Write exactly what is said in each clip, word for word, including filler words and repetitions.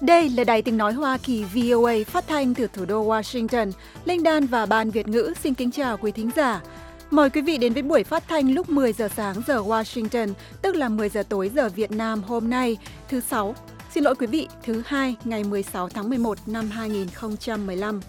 Đây là Đài Tiếng Nói Hoa Kỳ vê o a phát thanh từ thủ đô Washington. Linh Đan và Ban Việt ngữ xin kính chào quý thính giả. Mời quý vị đến với buổi phát thanh lúc mười giờ sáng giờ Washington, tức là mười giờ tối giờ Việt Nam hôm nay, thứ Sáu. Xin lỗi quý vị, thứ Hai, ngày mười sáu tháng mười một năm hai nghìn không trăm mười lăm.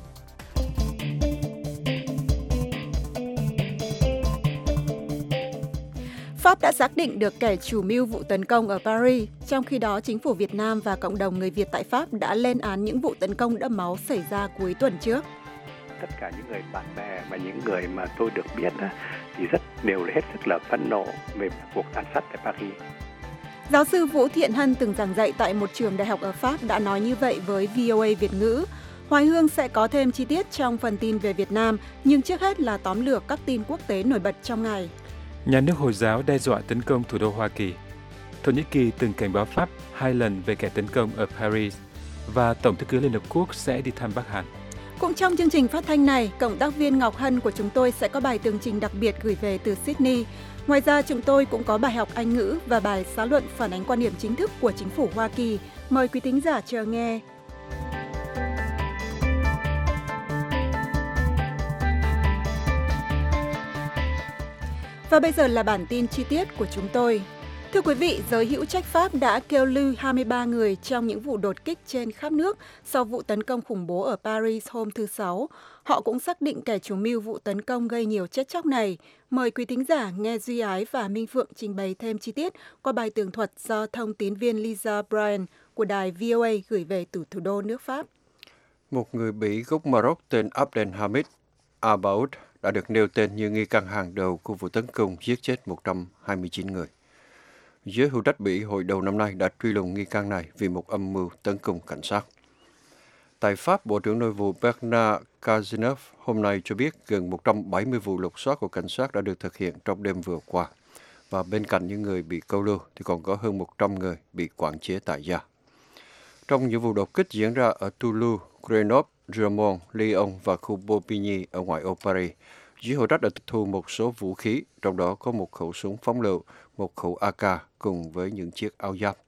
Pháp đã xác định được kẻ chủ mưu vụ tấn công ở Paris, trong khi đó chính phủ Việt Nam và cộng đồng người Việt tại Pháp đã lên án những vụ tấn công đẫm máu xảy ra cuối tuần trước. Tất cả những người bạn bè và những người mà tôi được biết thì rất đều hết sức là phẫn nộ về cuộc tàn sát tại Paris. Giáo sư Vũ Thiện Hân từng giảng dạy tại một trường đại học ở Pháp đã nói như vậy với vê o a Việt ngữ. Hoài Hương sẽ có thêm chi tiết trong phần tin về Việt Nam, nhưng trước hết là tóm lược các tin quốc tế nổi bật trong ngày. Nhà nước Hồi giáo đe dọa tấn công thủ đô Hoa Kỳ. Thổ Nhĩ Kỳ từng cảnh báo Pháp hai lần về kẻ tấn công ở Paris. Và Tổng thư ký Liên Hợp Quốc sẽ đi thăm Bắc Hàn. Cũng trong chương trình phát thanh này, cộng tác viên Ngọc Hân của chúng tôi sẽ có bài tường trình đặc biệt gửi về từ Sydney. Ngoài ra, chúng tôi cũng có bài học Anh ngữ và bài xã luận phản ánh quan điểm chính thức của chính phủ Hoa Kỳ. Mời quý thính giả chờ nghe. Và bây giờ là bản tin chi tiết của chúng tôi. Thưa quý vị, giới hữu trách Pháp đã kêu lưu hai mươi ba người trong những vụ đột kích trên khắp nước sau vụ tấn công khủng bố ở Paris hôm thứ Sáu. Họ cũng xác định kẻ chủ mưu vụ tấn công gây nhiều chết chóc này. Mời quý thính giả nghe Duy Ái và Minh Phượng trình bày thêm chi tiết qua bài tường thuật do thông tín viên Lisa Bryan của đài vê o a gửi về từ thủ đô nước Pháp. Một người Bỉ gốc Maroc tên Abdelhamid Abaoud đã được nêu tên như nghi can hàng đầu của vụ tấn công giết chết một trăm hai mươi chín người. Giới hữu trách Bỉ hồi đầu năm nay đã truy lùng nghi can này vì một âm mưu tấn công cảnh sát. Tại Pháp, Bộ trưởng Nội vụ Bernard Cazeneuve hôm nay cho biết gần một trăm bảy mươi vụ lục soát của cảnh sát đã được thực hiện trong đêm vừa qua. Và bên cạnh những người bị câu lưu thì còn có hơn một trăm người bị quản chế tại gia. Trong những vụ đột kích diễn ra ở Toulouse, Grenoble, Romont, Lyon và khu Bobigny ở ngoại ô Paris, giới hữu trách đã tịch thu một số vũ khí, trong đó có một khẩu súng phóng lựu, một khẩu a ca cùng với những chiếc áo giáp.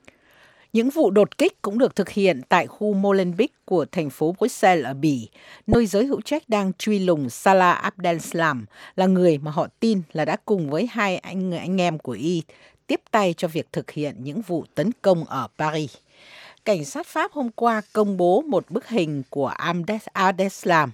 Những vụ đột kích cũng được thực hiện tại khu Molenbeek của thành phố Bruxelles ở Bỉ, nơi giới hữu trách đang truy lùng Salah Abdeslam, là người mà họ tin là đã cùng với hai anh anh em của y tiếp tay cho việc thực hiện những vụ tấn công ở Paris. Cảnh sát Pháp hôm qua công bố một bức hình của Abdeslam.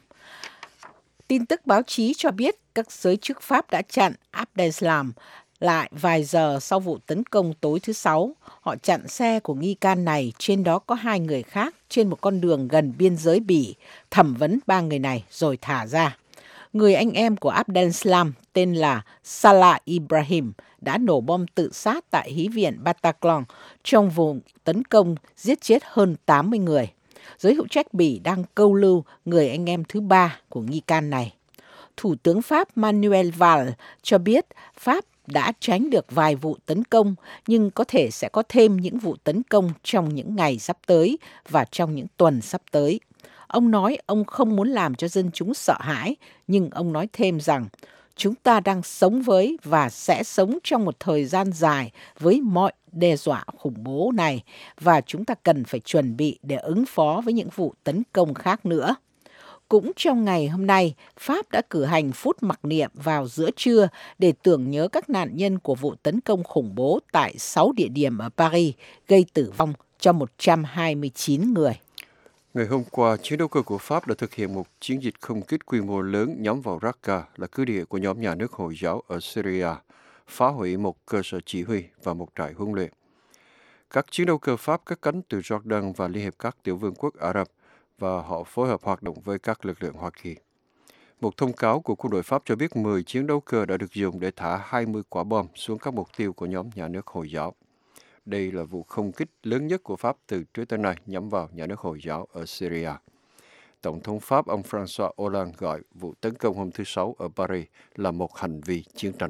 Tin tức báo chí cho biết các giới chức Pháp đã chặn Abdeslam lại vài giờ sau vụ tấn công tối thứ Sáu. Họ chặn xe của nghi can này, trên đó có hai người khác trên một con đường gần biên giới Bỉ, thẩm vấn ba người này rồi thả ra. Người anh em của Abdeslam tên là Salah Ibrahim đã nổ bom tự sát tại Hí viện Bataclan trong vụ tấn công giết chết hơn tám mươi người. Giới hữu trách Bỉ đang câu lưu người anh em thứ ba của nghi can này. Thủ tướng Pháp Manuel Valls cho biết Pháp đã tránh được vài vụ tấn công, nhưng có thể sẽ có thêm những vụ tấn công trong những ngày sắp tới và trong những tuần sắp tới. Ông nói ông không muốn làm cho dân chúng sợ hãi, nhưng ông nói thêm rằng chúng ta đang sống với và sẽ sống trong một thời gian dài với mọi đe dọa khủng bố này và chúng ta cần phải chuẩn bị để ứng phó với những vụ tấn công khác nữa. Cũng trong ngày hôm nay, Pháp đã cử hành phút mặc niệm vào giữa trưa để tưởng nhớ các nạn nhân của vụ tấn công khủng bố tại sáu địa điểm ở Paris, gây tử vong cho một trăm hai mươi chín người. Ngày hôm qua, chiến đấu cơ của Pháp đã thực hiện một chiến dịch không kích quy mô lớn nhắm vào Raqqa, là cứ địa của nhóm nhà nước Hồi giáo ở Syria, phá hủy một cơ sở chỉ huy và một trại huấn luyện. Các chiến đấu cơ Pháp cất cánh từ Jordan và Liên hiệp các tiểu vương quốc Ả Rập, và họ phối hợp hoạt động với các lực lượng Hoa Kỳ. Một thông cáo của quân đội Pháp cho biết mười chiến đấu cơ đã được dùng để thả hai mươi quả bom xuống các mục tiêu của nhóm nhà nước Hồi giáo. Đây là vụ không kích lớn nhất của Pháp từ trước tới nay nhắm vào nhà nước Hồi giáo ở Syria. Tổng thống Pháp ông François Hollande gọi vụ tấn công hôm thứ Sáu ở Paris là một hành vi chiến tranh.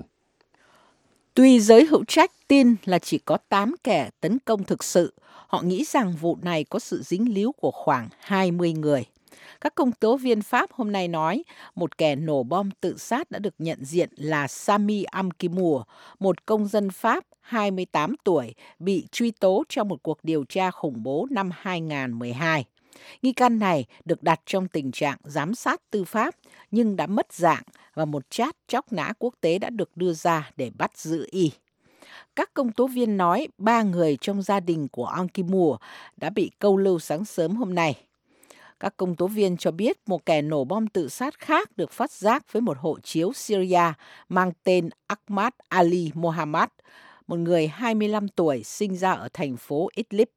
Tuy giới hữu trách tin là chỉ có tám kẻ tấn công thực sự, họ nghĩ rằng vụ này có sự dính líu của khoảng hai mươi người. Các công tố viên Pháp hôm nay nói một kẻ nổ bom tự sát đã được nhận diện là Sami Amkimour, một công dân Pháp hai mươi tám tuổi bị truy tố trong một cuộc điều tra khủng bố năm hai nghìn không trăm mười hai. Nghi can này được đặt trong tình trạng giám sát tư pháp nhưng đã mất dạng và một trát chóc nã quốc tế đã được đưa ra để bắt giữ y. Các công tố viên nói ba người trong gia đình của Amkimour đã bị câu lưu sáng sớm hôm nay. Các công tố viên cho biết một kẻ nổ bom tự sát khác được phát giác với một hộ chiếu Syria mang tên Ahmad Ali Mohammad, một người hai mươi lăm tuổi sinh ra ở thành phố Idlib.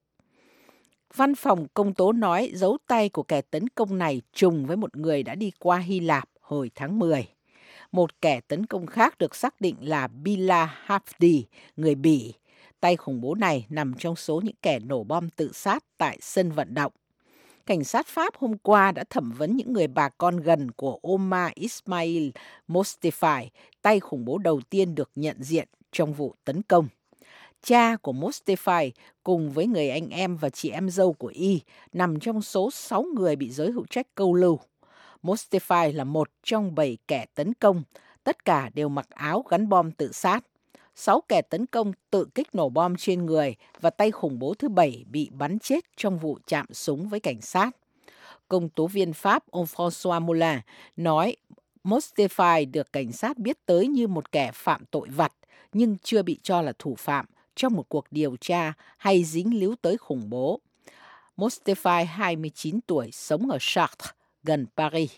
Văn phòng công tố nói dấu tay của kẻ tấn công này trùng với một người đã đi qua Hy Lạp hồi tháng mười. Một kẻ tấn công khác được xác định là Bilal Hafdi, người Bỉ. Tay khủng bố này nằm trong số những kẻ nổ bom tự sát tại sân vận động. Cảnh sát Pháp hôm qua đã thẩm vấn những người bà con gần của Omar Ismail Mostefai, tay khủng bố đầu tiên được nhận diện trong vụ tấn công. Cha của Mostefai cùng với người anh em và chị em dâu của y nằm trong số sáu người bị giới hữu trách câu lưu. Mostefai là một trong bảy kẻ tấn công, tất cả đều mặc áo gắn bom tự sát. Sáu kẻ tấn công tự kích nổ bom trên người và tay khủng bố thứ bảy bị bắn chết trong vụ chạm súng với cảnh sát. Công tố viên Pháp ông François Moulin nói Mostefai được cảnh sát biết tới như một kẻ phạm tội vặt nhưng chưa bị cho là thủ phạm trong một cuộc điều tra hay dính líu tới khủng bố. Mostefai, hai mươi chín tuổi, sống ở Chartres, gần Paris.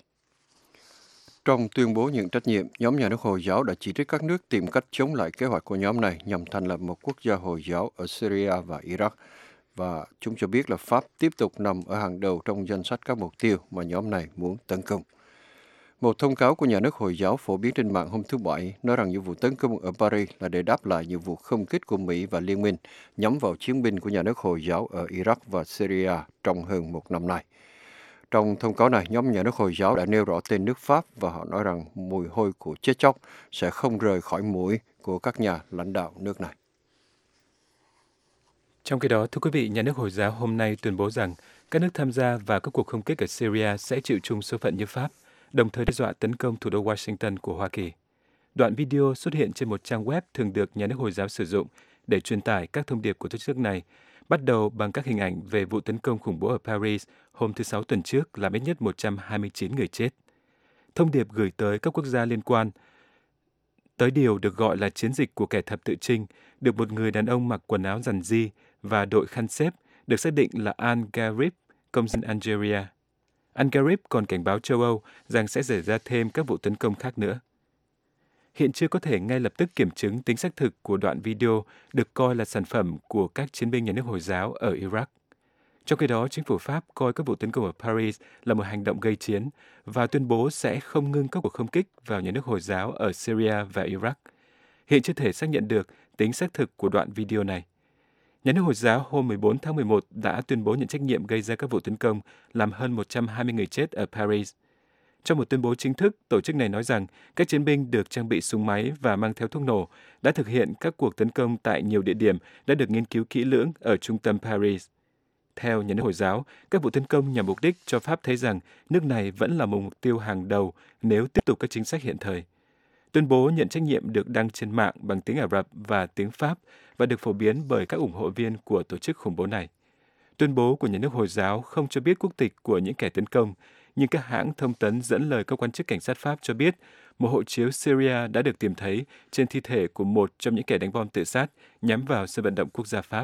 Trong tuyên bố nhận trách nhiệm, nhóm nhà nước Hồi giáo đã chỉ trích các nước tìm cách chống lại kế hoạch của nhóm này nhằm thành lập một quốc gia Hồi giáo ở Syria và Iraq. Và chúng cho biết là Pháp tiếp tục nằm ở hàng đầu trong danh sách các mục tiêu mà nhóm này muốn tấn công. Một thông cáo của nhà nước Hồi giáo phổ biến trên mạng hôm thứ Bảy nói rằng những vụ tấn công ở Paris là để đáp lại những vụ không kích của Mỹ và Liên minh nhắm vào chiến binh của nhà nước Hồi giáo ở Iraq và Syria trong hơn một năm nay. Trong thông cáo này, nhóm nhà nước Hồi giáo đã nêu rõ tên nước Pháp và họ nói rằng mùi hôi của chết chóc sẽ không rời khỏi mũi của các nhà lãnh đạo nước này. Trong khi đó, thưa quý vị, nhà nước Hồi giáo hôm nay tuyên bố rằng các nước tham gia vào các cuộc không kích ở Syria sẽ chịu chung số phận như Pháp, đồng thời đe dọa tấn công thủ đô Washington của Hoa Kỳ. Đoạn video xuất hiện trên một trang web thường được nhà nước Hồi giáo sử dụng để truyền tải các thông điệp của tổ chức này, bắt đầu bằng các hình ảnh về vụ tấn công khủng bố ở Paris hôm thứ Sáu tuần trước làm ít nhất một trăm hai mươi chín người chết. Thông điệp gửi tới các quốc gia liên quan tới điều được gọi là chiến dịch của kẻ thập tự chinh, được một người đàn ông mặc quần áo rằn ri và đội khăn xếp, được xác định là Al-Gharib, công dân Algeria. Al-Gharib còn cảnh báo châu Âu rằng sẽ xảy ra thêm các vụ tấn công khác nữa. Hiện chưa có thể ngay lập tức kiểm chứng tính xác thực của đoạn video được coi là sản phẩm của các chiến binh nhà nước Hồi giáo ở Iraq. Trong khi đó, chính phủ Pháp coi các vụ tấn công ở Paris là một hành động gây chiến và tuyên bố sẽ không ngưng các cuộc không kích vào nhà nước Hồi giáo ở Syria và Iraq. Hiện chưa thể xác nhận được tính xác thực của đoạn video này. Nhà nước Hồi giáo hôm mười bốn tháng mười một đã tuyên bố nhận trách nhiệm gây ra các vụ tấn công làm hơn một trăm hai mươi người chết ở Paris. Trong một tuyên bố chính thức, tổ chức này nói rằng các chiến binh được trang bị súng máy và mang theo thuốc nổ đã thực hiện các cuộc tấn công tại nhiều địa điểm đã được nghiên cứu kỹ lưỡng ở trung tâm Paris. Theo nhà nước Hồi giáo, các vụ tấn công nhằm mục đích cho Pháp thấy rằng nước này vẫn là một mục tiêu hàng đầu nếu tiếp tục các chính sách hiện thời. Tuyên bố nhận trách nhiệm được đăng trên mạng bằng tiếng Ả Rập và tiếng Pháp và được phổ biến bởi các ủng hộ viên của tổ chức khủng bố này. Tuyên bố của nhà nước Hồi giáo không cho biết quốc tịch của những kẻ tấn công, nhưng các hãng thông tấn dẫn lời các quan chức cảnh sát Pháp cho biết một hộ chiếu Syria đã được tìm thấy trên thi thể của một trong những kẻ đánh bom tự sát nhắm vào sân vận động quốc gia Pháp.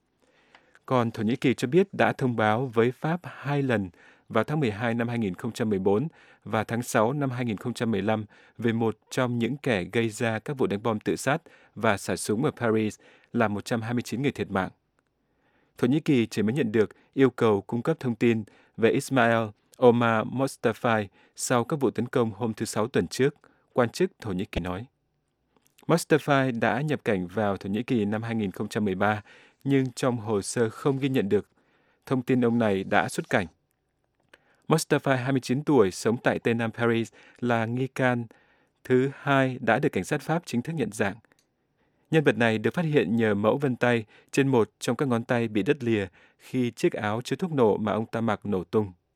Còn Thổ Nhĩ Kỳ cho biết đã thông báo với Pháp hai lần vào tháng mười hai năm hai nghìn không trăm mười bốn và tháng sáu năm hai nghìn không trăm mười lăm về một trong những kẻ gây ra các vụ đánh bom tự sát và xả súng ở Paris làm một trăm hai mươi chín người thiệt mạng. Thổ Nhĩ Kỳ chỉ mới nhận được yêu cầu cung cấp thông tin về Ismail Omar Mostefai sau các vụ tấn công hôm thứ Sáu tuần trước, quan chức Thổ Nhĩ Kỳ nói. Mostefai đã nhập cảnh vào Thổ Nhĩ Kỳ năm hai nghìn không trăm mười ba, nhưng trong hồ sơ không ghi nhận được thông tin ông này đã xuất cảnh. Mostefai, hai mươi chín tuổi, sống tại Tây Nam Paris, là nghi can thứ hai đã được cảnh sát Pháp chính thức nhận dạng. Nhân vật này được phát hiện nhờ mẫu vân tay trên một trong các ngón tay bị đứt lìa khi chiếc áo chứa thuốc nổ mà ông ta mặc nổ tung.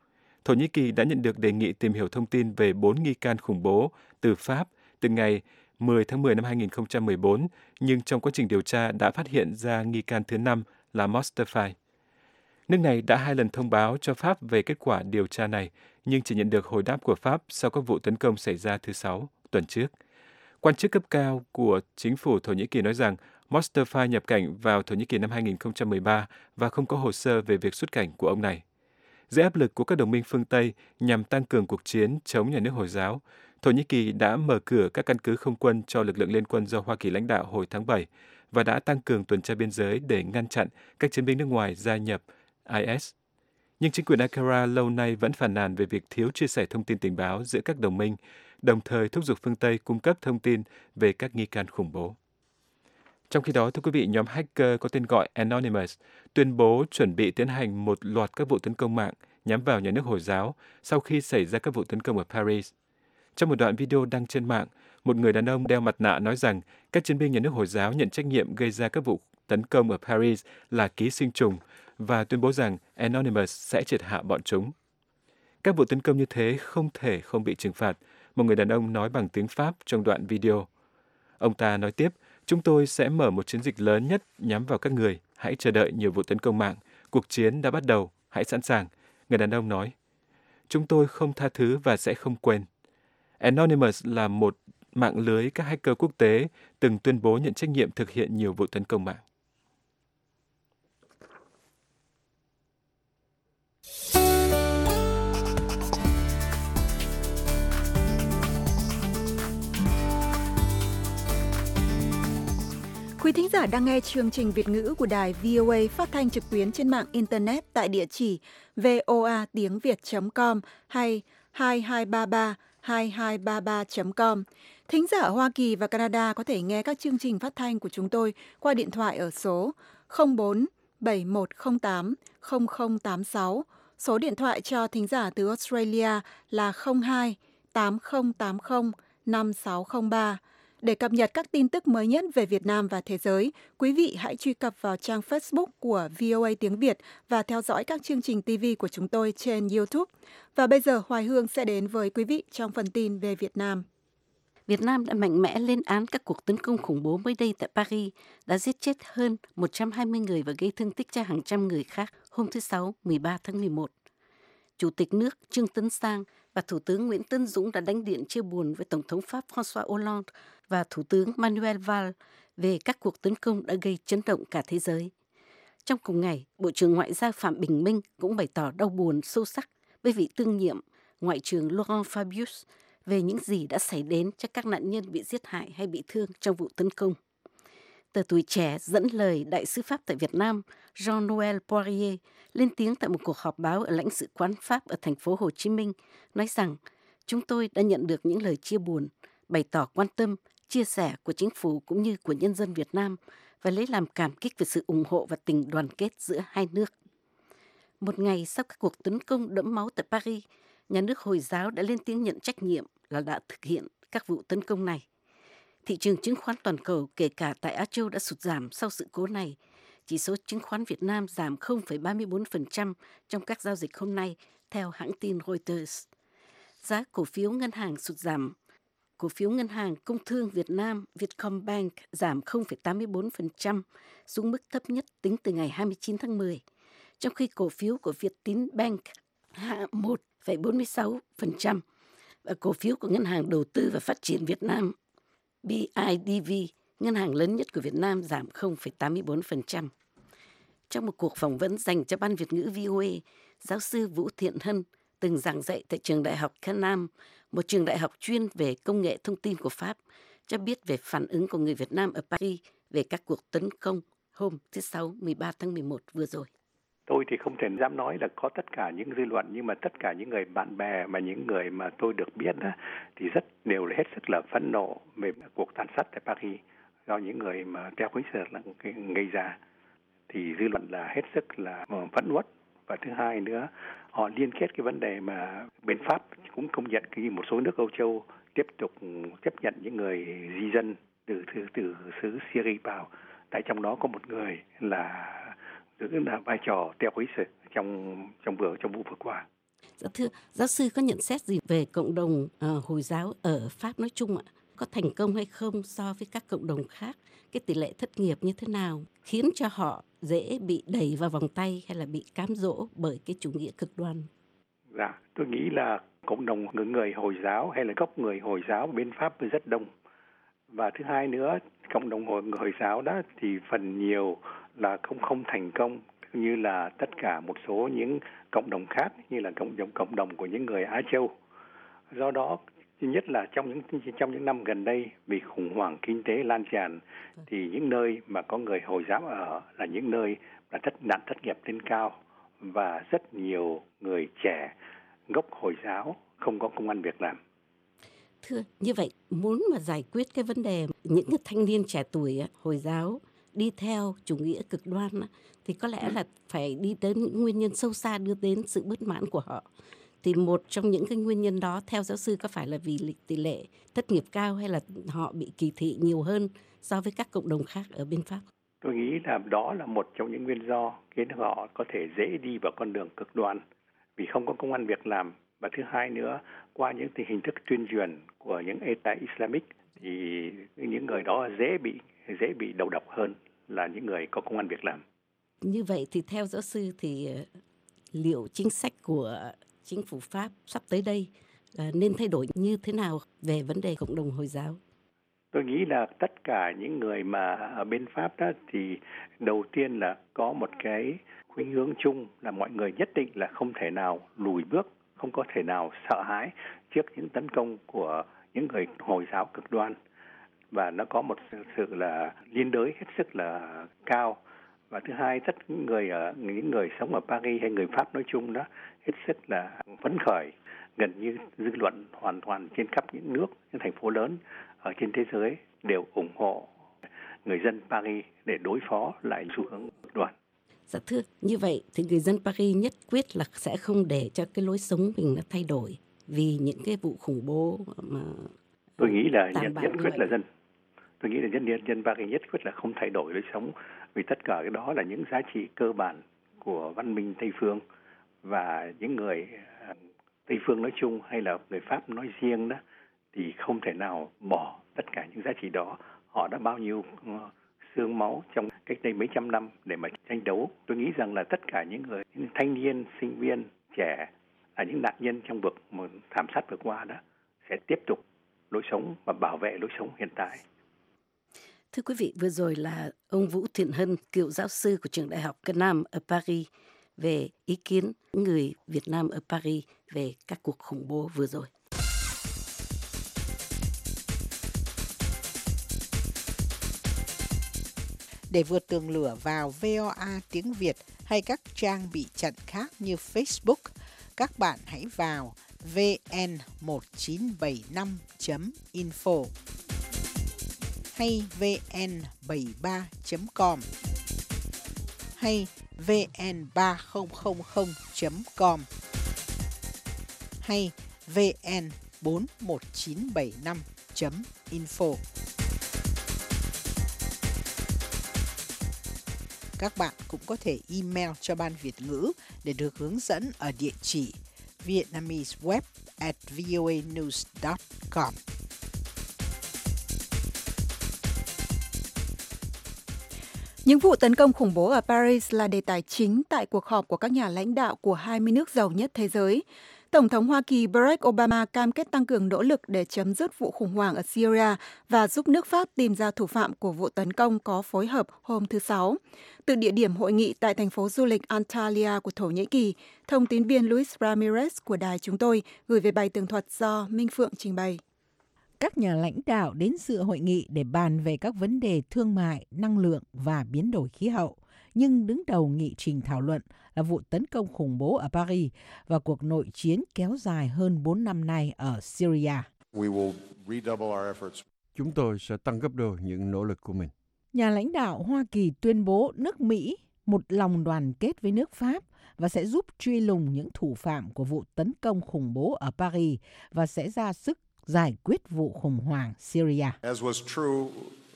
Thổ Nhĩ Kỳ đã nhận được đề nghị tìm hiểu thông tin về bốn nghi can khủng bố từ Pháp từ ngày mười tháng mười năm hai nghìn không trăm mười bốn, nhưng trong quá trình điều tra đã phát hiện ra nghi can thứ năm là Mostafai. Nước này đã hai lần thông báo cho Pháp về kết quả điều tra này, nhưng chỉ nhận được hồi đáp của Pháp sau các vụ tấn công xảy ra thứ Sáu, tuần trước. Quan chức cấp cao của chính phủ Thổ Nhĩ Kỳ nói rằng Mostafai nhập cảnh vào Thổ Nhĩ Kỳ năm hai nghìn không trăm mười ba và không có hồ sơ về việc xuất cảnh của ông này. Dưới áp lực của các đồng minh phương Tây nhằm tăng cường cuộc chiến chống nhà nước Hồi giáo, Thổ Nhĩ Kỳ đã mở cửa các căn cứ không quân cho lực lượng liên quân do Hoa Kỳ lãnh đạo hồi tháng bảy và đã tăng cường tuần tra biên giới để ngăn chặn các chiến binh nước ngoài gia nhập i ét. Nhưng chính quyền Ankara lâu nay vẫn phàn nàn về việc thiếu chia sẻ thông tin tình báo giữa các đồng minh, đồng thời thúc giục phương Tây cung cấp thông tin về các nghi can khủng bố. Trong khi đó, thưa quý vị, nhóm hacker có tên gọi Anonymous tuyên bố chuẩn bị tiến hành một loạt các vụ tấn công mạng nhắm vào nhà nước Hồi giáo sau khi xảy ra các vụ tấn công ở Paris. Trong một đoạn video đăng trên mạng, một người đàn ông đeo mặt nạ nói rằng các chiến binh nhà nước Hồi giáo nhận trách nhiệm gây ra các vụ tấn công ở Paris là ký sinh trùng và tuyên bố rằng Anonymous sẽ triệt hạ bọn chúng. Các vụ tấn công như thế không thể không bị trừng phạt, một người đàn ông nói bằng tiếng Pháp trong đoạn video. Ông ta nói tiếp, chúng tôi sẽ mở một chiến dịch lớn nhất nhắm vào các người. Hãy chờ đợi nhiều vụ tấn công mạng. Cuộc chiến đã bắt đầu. Hãy sẵn sàng. Người đàn ông nói. Chúng tôi không tha thứ và sẽ không quên. Anonymous là một mạng lưới các hacker quốc tế từng tuyên bố nhận trách nhiệm thực hiện nhiều vụ tấn công mạng. Quý thính giả đang nghe chương trình Việt ngữ của đài vê o a phát thanh trực tuyến trên mạng Internet tại địa chỉ voa tiếng việt chấm com hay hai hai ba ba hai hai ba ba chấm com. Thính giả ở Hoa Kỳ và Canada có thể nghe các chương trình phát thanh của chúng tôi qua điện thoại ở số không bốn bảy một không tám không không tám sáu. Số điện thoại cho thính giả từ Australia là không hai tám không tám không năm sáu không ba. Để cập nhật các tin tức mới nhất về Việt Nam và thế giới, quý vị hãy truy cập vào trang Facebook của vê o a tiếng Việt và theo dõi các chương trình ti vi của chúng tôi trên YouTube. Và bây giờ Hoài Hương sẽ đến với quý vị trong phần tin về Việt Nam. Việt Nam đã mạnh mẽ lên án các cuộc tấn công khủng bố mới đây tại Paris, đã giết chết hơn một trăm hai mươi người và gây thương tích cho hàng trăm người khác hôm thứ Sáu, mười ba tháng mười một. Chủ tịch nước Trương Tấn Sang và Thủ tướng Nguyễn Tấn Dũng đã đánh điện chia buồn với Tổng thống Pháp François Hollande và Thủ tướng Manuel Valls về các cuộc tấn công đã gây chấn động cả thế giới. Trong cùng ngày, Bộ trưởng Ngoại giao Phạm Bình Minh cũng bày tỏ đau buồn sâu sắc với vị tương nhiệm Ngoại trưởng Laurent Fabius về những gì đã xảy đến cho các nạn nhân bị giết hại hay bị thương trong vụ tấn công. Tờ Tuổi Trẻ dẫn lời Đại sứ Pháp tại Việt Nam Jean-Noël Poirier lên tiếng tại một cuộc họp báo ở lãnh sự quán Pháp ở thành phố Hồ Chí Minh, nói rằng chúng tôi đã nhận được những lời chia buồn, bày tỏ quan tâm, chia sẻ của chính phủ cũng như của nhân dân Việt Nam và lấy làm cảm kích về sự ủng hộ và tình đoàn kết giữa hai nước. Một ngày sau các cuộc tấn công đẫm máu tại Paris, nhà nước Hồi giáo đã lên tiếng nhận trách nhiệm là đã thực hiện các vụ tấn công này. Thị trường chứng khoán toàn cầu, kể cả tại Á Châu, đã sụt giảm sau sự cố này. Chỉ số chứng khoán Việt Nam giảm không phẩy ba mươi bốn phần trăm trong các giao dịch hôm nay, theo hãng tin Reuters. Giá cổ phiếu ngân hàng sụt giảm. Cổ phiếu ngân hàng Công thương Việt Nam Vietcombank giảm không phẩy tám mươi bốn phần trăm xuống mức thấp nhất tính từ ngày hai mươi chín tháng mười, trong khi cổ phiếu của Vietinbank hạ một phẩy bốn mươi sáu phần trăm và cổ phiếu của Ngân hàng Đầu tư và Phát triển Việt Nam bê i đê vê, ngân hàng lớn nhất của Việt Nam, giảm không phẩy tám mươi bốn phần trăm. Trong một cuộc phỏng vấn dành cho Ban Việt ngữ vê o a, giáo sư Vũ Thiện Hân, từng giảng dạy tại trường đại học Canam, một trường đại học chuyên về công nghệ thông tin của Pháp, cho biết về phản ứng của người Việt Nam ở Paris về các cuộc tấn công hôm thứ Sáu, mười ba tháng mười một vừa rồi. Tôi thì không thể dám nói là có tất cả những dư luận, nhưng mà tất cả những người bạn bè mà những người mà tôi được biết á, thì rất đều là hết sức là phẫn nộ về cuộc tàn sát tại Paris do những người mà theo khuynh sở là gây ra. Thì dư luận là hết sức là phẫn uất. Và thứ hai nữa, họ liên kết cái vấn đề mà bên Pháp cũng công nhận cái một số nước Âu Châu tiếp tục tiếp nhận những người di dân từ từ, từ xứ Syria vào. Tại trong đó có một người là giữ là vai trò theo quý sự trong trong vừa trong vụ vừa qua. Dạ thưa, giáo sư có nhận xét gì về cộng đồng uh, Hồi giáo ở Pháp nói chung ạ? Có thành công hay không so với các cộng đồng khác? Cái tỷ lệ thất nghiệp như thế nào khiến cho họ dễ bị đẩy vào vòng tay hay là bị cám dỗ bởi cái chủ nghĩa cực đoan? Dạ, tôi nghĩ là cộng đồng người, người Hồi giáo hay là gốc người Hồi giáo bên Pháp rất đông. Và thứ hai nữa, cộng đồng Hồi, người Hồi giáo đó thì phần nhiều là không không thành công như là tất cả một số những cộng đồng khác, như là cộng đồng cộng đồng của những người Á Châu. Do đó, nhất là trong những trong những năm gần đây, vì khủng hoảng kinh tế lan tràn, thì những nơi mà có người Hồi giáo ở là những nơi là thất nạn thất nghiệp lên cao, và rất nhiều người trẻ gốc Hồi giáo không có công ăn việc làm. Thưa, như vậy muốn mà giải quyết cái vấn đề những cái thanh niên trẻ tuổi Hồi giáo đi theo chủ nghĩa cực đoan thì có lẽ là phải đi đến những nguyên nhân sâu xa đưa đến sự bất mãn của họ. Thì một trong những cái nguyên nhân đó theo giáo sư có phải là vì tỷ lệ thất nghiệp cao hay là họ bị kỳ thị nhiều hơn so với các cộng đồng khác ở bên Pháp? Tôi nghĩ là đó là một trong những nguyên do khiến họ có thể dễ đi vào con đường cực đoan vì không có công ăn việc làm. Và thứ hai nữa, qua những hình thức tuyên truyền của những Eta Islamic thì những người đó dễ bị dễ bị đầu độc hơn là những người có công ăn việc làm. Như vậy thì theo giáo sư thì liệu chính sách của chính phủ Pháp sắp tới đây nên thay đổi như thế nào về vấn đề cộng đồng Hồi giáo? Tôi nghĩ là tất cả những người mà ở bên Pháp đó thì đầu tiên là có một cái khuynh hướng chung là mọi người nhất định là không thể nào lùi bước, không có thể nào sợ hãi trước những tấn công của những người Hồi giáo cực đoan. Và nó có một sự là liên đới hết sức là cao. Và thứ hai, tất những người ở những người sống ở Paris hay người Pháp nói chung đó hết sức là phấn khởi, gần như dư luận hoàn toàn trên khắp những nước, những thành phố lớn ở trên thế giới đều ủng hộ người dân Paris để đối phó lại xu hướng cực đoan. Dạ thưa, như vậy thì người dân Paris nhất quyết là sẽ không để cho cái lối sống mình nó thay đổi vì những cái vụ khủng bố mà tôi nghĩ là nhân, nhất quyết là dân. Tôi nghĩ là dân dân dân Paris nhất quyết là không thay đổi lối sống vì tất cả cái đó là những giá trị cơ bản của văn minh Tây phương, và những người Tây phương nói chung hay là người Pháp nói riêng đó thì không thể nào bỏ tất cả những giá trị đó. Họ đã bao nhiêu xương máu trong cách đây mấy trăm năm để mà tranh đấu. Tôi nghĩ rằng là tất cả những người những thanh niên, sinh viên, trẻ là những nạn nhân trong việc thảm sát vừa qua đó sẽ tiếp tục lối sống và bảo vệ lối sống hiện tại. Thưa quý vị, vừa rồi là ông Vũ Thiện Hân, cựu giáo sư của trường Đại học Việt Nam ở Paris về ý kiến người Việt Nam ở Paris về các cuộc khủng bố vừa rồi. Để vượt tường lửa vào vê o a tiếng Việt hay các trang bị chặn khác như Facebook, các bạn hãy vào vê en một chín bảy năm chấm info hay vê en bảy ba chấm com hay vê en ba không không không chấm com hay vê en bốn một chín bảy năm chấm info. Các bạn cũng có thể email cho Ban Việt ngữ để được hướng dẫn ở địa chỉ vietnameseweb at voanews dot com. Những vụ tấn công khủng bố ở Paris là đề tài chính tại cuộc họp của các nhà lãnh đạo của hai mươi nước giàu nhất thế giới. Tổng thống Hoa Kỳ Barack Obama cam kết tăng cường nỗ lực để chấm dứt vụ khủng hoảng ở Syria và giúp nước Pháp tìm ra thủ phạm của vụ tấn công có phối hợp hôm thứ Sáu. Từ địa điểm hội nghị tại thành phố du lịch Antalya của Thổ Nhĩ Kỳ, thông tín viên Luis Ramirez của đài chúng tôi gửi về bài tường thuật do Minh Phượng trình bày. Các nhà lãnh đạo đến dự hội nghị để bàn về các vấn đề thương mại, năng lượng và biến đổi khí hậu. Nhưng đứng đầu nghị trình thảo luận là vụ tấn công khủng bố ở Paris và cuộc nội chiến kéo dài hơn bốn năm nay ở Syria. Chúng tôi sẽ tăng gấp đôi những nỗ lực của mình. Nhà lãnh đạo Hoa Kỳ tuyên bố nước Mỹ một lòng đoàn kết với nước Pháp và sẽ giúp truy lùng những thủ phạm của vụ tấn công khủng bố ở Paris và sẽ ra sức giải quyết vụ khủng hoảng Syria.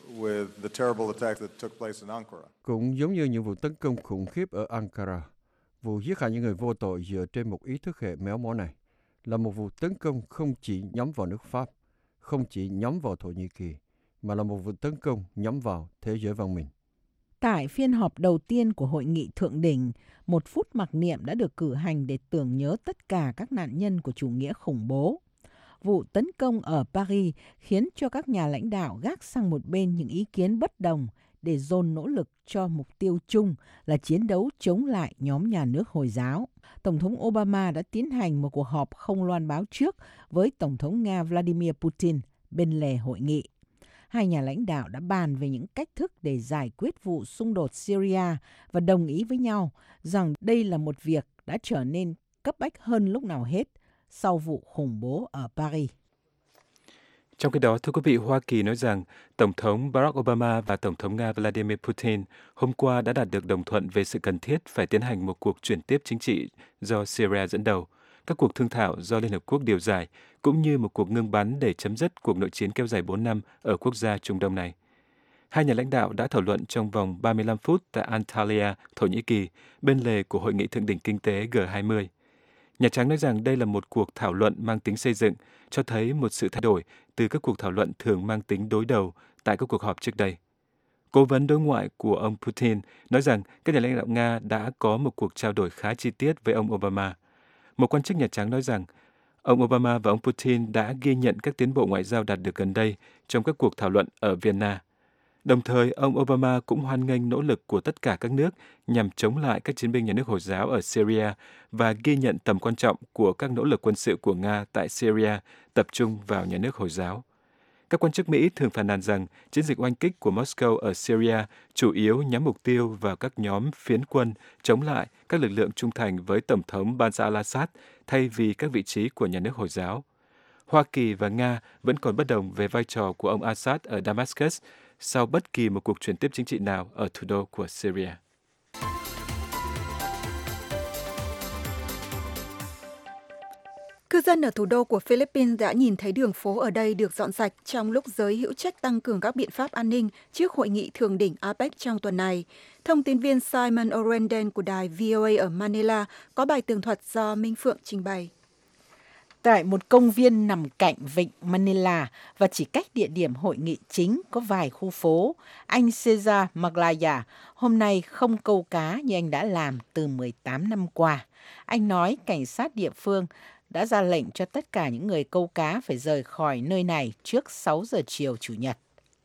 Cũng giống như những vụ tấn công khủng khiếp ở Ankara, Vụ giết hại những người vô tội dựa trên một ý thức hệ méo mó này là một vụ tấn công không chỉ nhắm vào nước Pháp, không chỉ nhắm vào Thổ Nhĩ Kỳ, mà là một vụ tấn công nhắm vào thế giới văn minh. Tại phiên họp đầu tiên của hội nghị thượng đỉnh, một phút mặc niệm đã được cử hành để tưởng nhớ tất cả các nạn nhân của chủ nghĩa khủng bố. Vụ tấn công ở Paris khiến cho các nhà lãnh đạo gác sang một bên những ý kiến bất đồng để dồn nỗ lực cho mục tiêu chung là chiến đấu chống lại nhóm nhà nước Hồi giáo. Tổng thống Obama đã tiến hành một cuộc họp không loan báo trước với Tổng thống Nga Vladimir Putin bên lề hội nghị. Hai nhà lãnh đạo đã bàn về những cách thức để giải quyết vụ xung đột Syria và đồng ý với nhau rằng đây là một việc đã trở nên cấp bách hơn lúc nào hết sau vụ khủng bố ở Paris. Trong khi đó, thưa quý vị, Hoa Kỳ nói rằng Tổng thống Barack Obama và Tổng thống Nga Vladimir Putin hôm qua đã đạt được đồng thuận về sự cần thiết phải tiến hành một cuộc chuyển tiếp chính trị do Syria dẫn đầu, các cuộc thương thảo do Liên Hợp Quốc điều giải, cũng như một cuộc ngưng bắn để chấm dứt cuộc nội chiến kéo dài bốn năm ở quốc gia Trung Đông này. Hai nhà lãnh đạo đã thảo luận trong vòng ba mươi lăm phút tại Antalya, Thổ Nhĩ Kỳ, bên lề của Hội nghị Thượng đỉnh Kinh tế G hai mươi. Nhà Trắng nói rằng đây là một cuộc thảo luận mang tính xây dựng, cho thấy một sự thay đổi từ các cuộc thảo luận thường mang tính đối đầu tại các cuộc họp trước đây. Cố vấn đối ngoại của ông Putin nói rằng các nhà lãnh đạo Nga đã có một cuộc trao đổi khá chi tiết với ông Obama. Một quan chức Nhà Trắng nói rằng ông Obama và ông Putin đã ghi nhận các tiến bộ ngoại giao đạt được gần đây trong các cuộc thảo luận ở Vienna. Đồng thời, ông Obama cũng hoan nghênh nỗ lực của tất cả các nước nhằm chống lại các chiến binh nhà nước Hồi giáo ở Syria và ghi nhận tầm quan trọng của các nỗ lực quân sự của Nga tại Syria tập trung vào nhà nước Hồi giáo. Các quan chức Mỹ thường phàn nàn rằng chiến dịch oanh kích của Moscow ở Syria chủ yếu nhắm mục tiêu vào các nhóm phiến quân chống lại các lực lượng trung thành với Tổng thống Bashar al-Assad thay vì các vị trí của nhà nước Hồi giáo. Hoa Kỳ và Nga vẫn còn bất đồng về vai trò của ông Assad ở Damascus sau bất kỳ một cuộc chuyển tiếp chính trị nào ở thủ đô của Syria. Cư dân ở thủ đô của Philippines đã nhìn thấy đường phố ở đây được dọn sạch trong lúc giới hữu trách tăng cường các biện pháp an ninh trước hội nghị thượng đỉnh a pếch trong tuần này. Thông tin viên Simon Orenden của đài vê o a ở Manila có bài tường thuật do Minh Phượng trình bày. Tại một công viên nằm cạnh vịnh Manila và chỉ cách địa điểm hội nghị chính có vài khu phố, anh Cesar Maglaya hôm nay không câu cá như anh đã làm từ mười tám năm qua. Anh nói cảnh sát địa phương đã ra lệnh cho tất cả những người câu cá phải rời khỏi nơi này trước sáu giờ chiều Chủ nhật.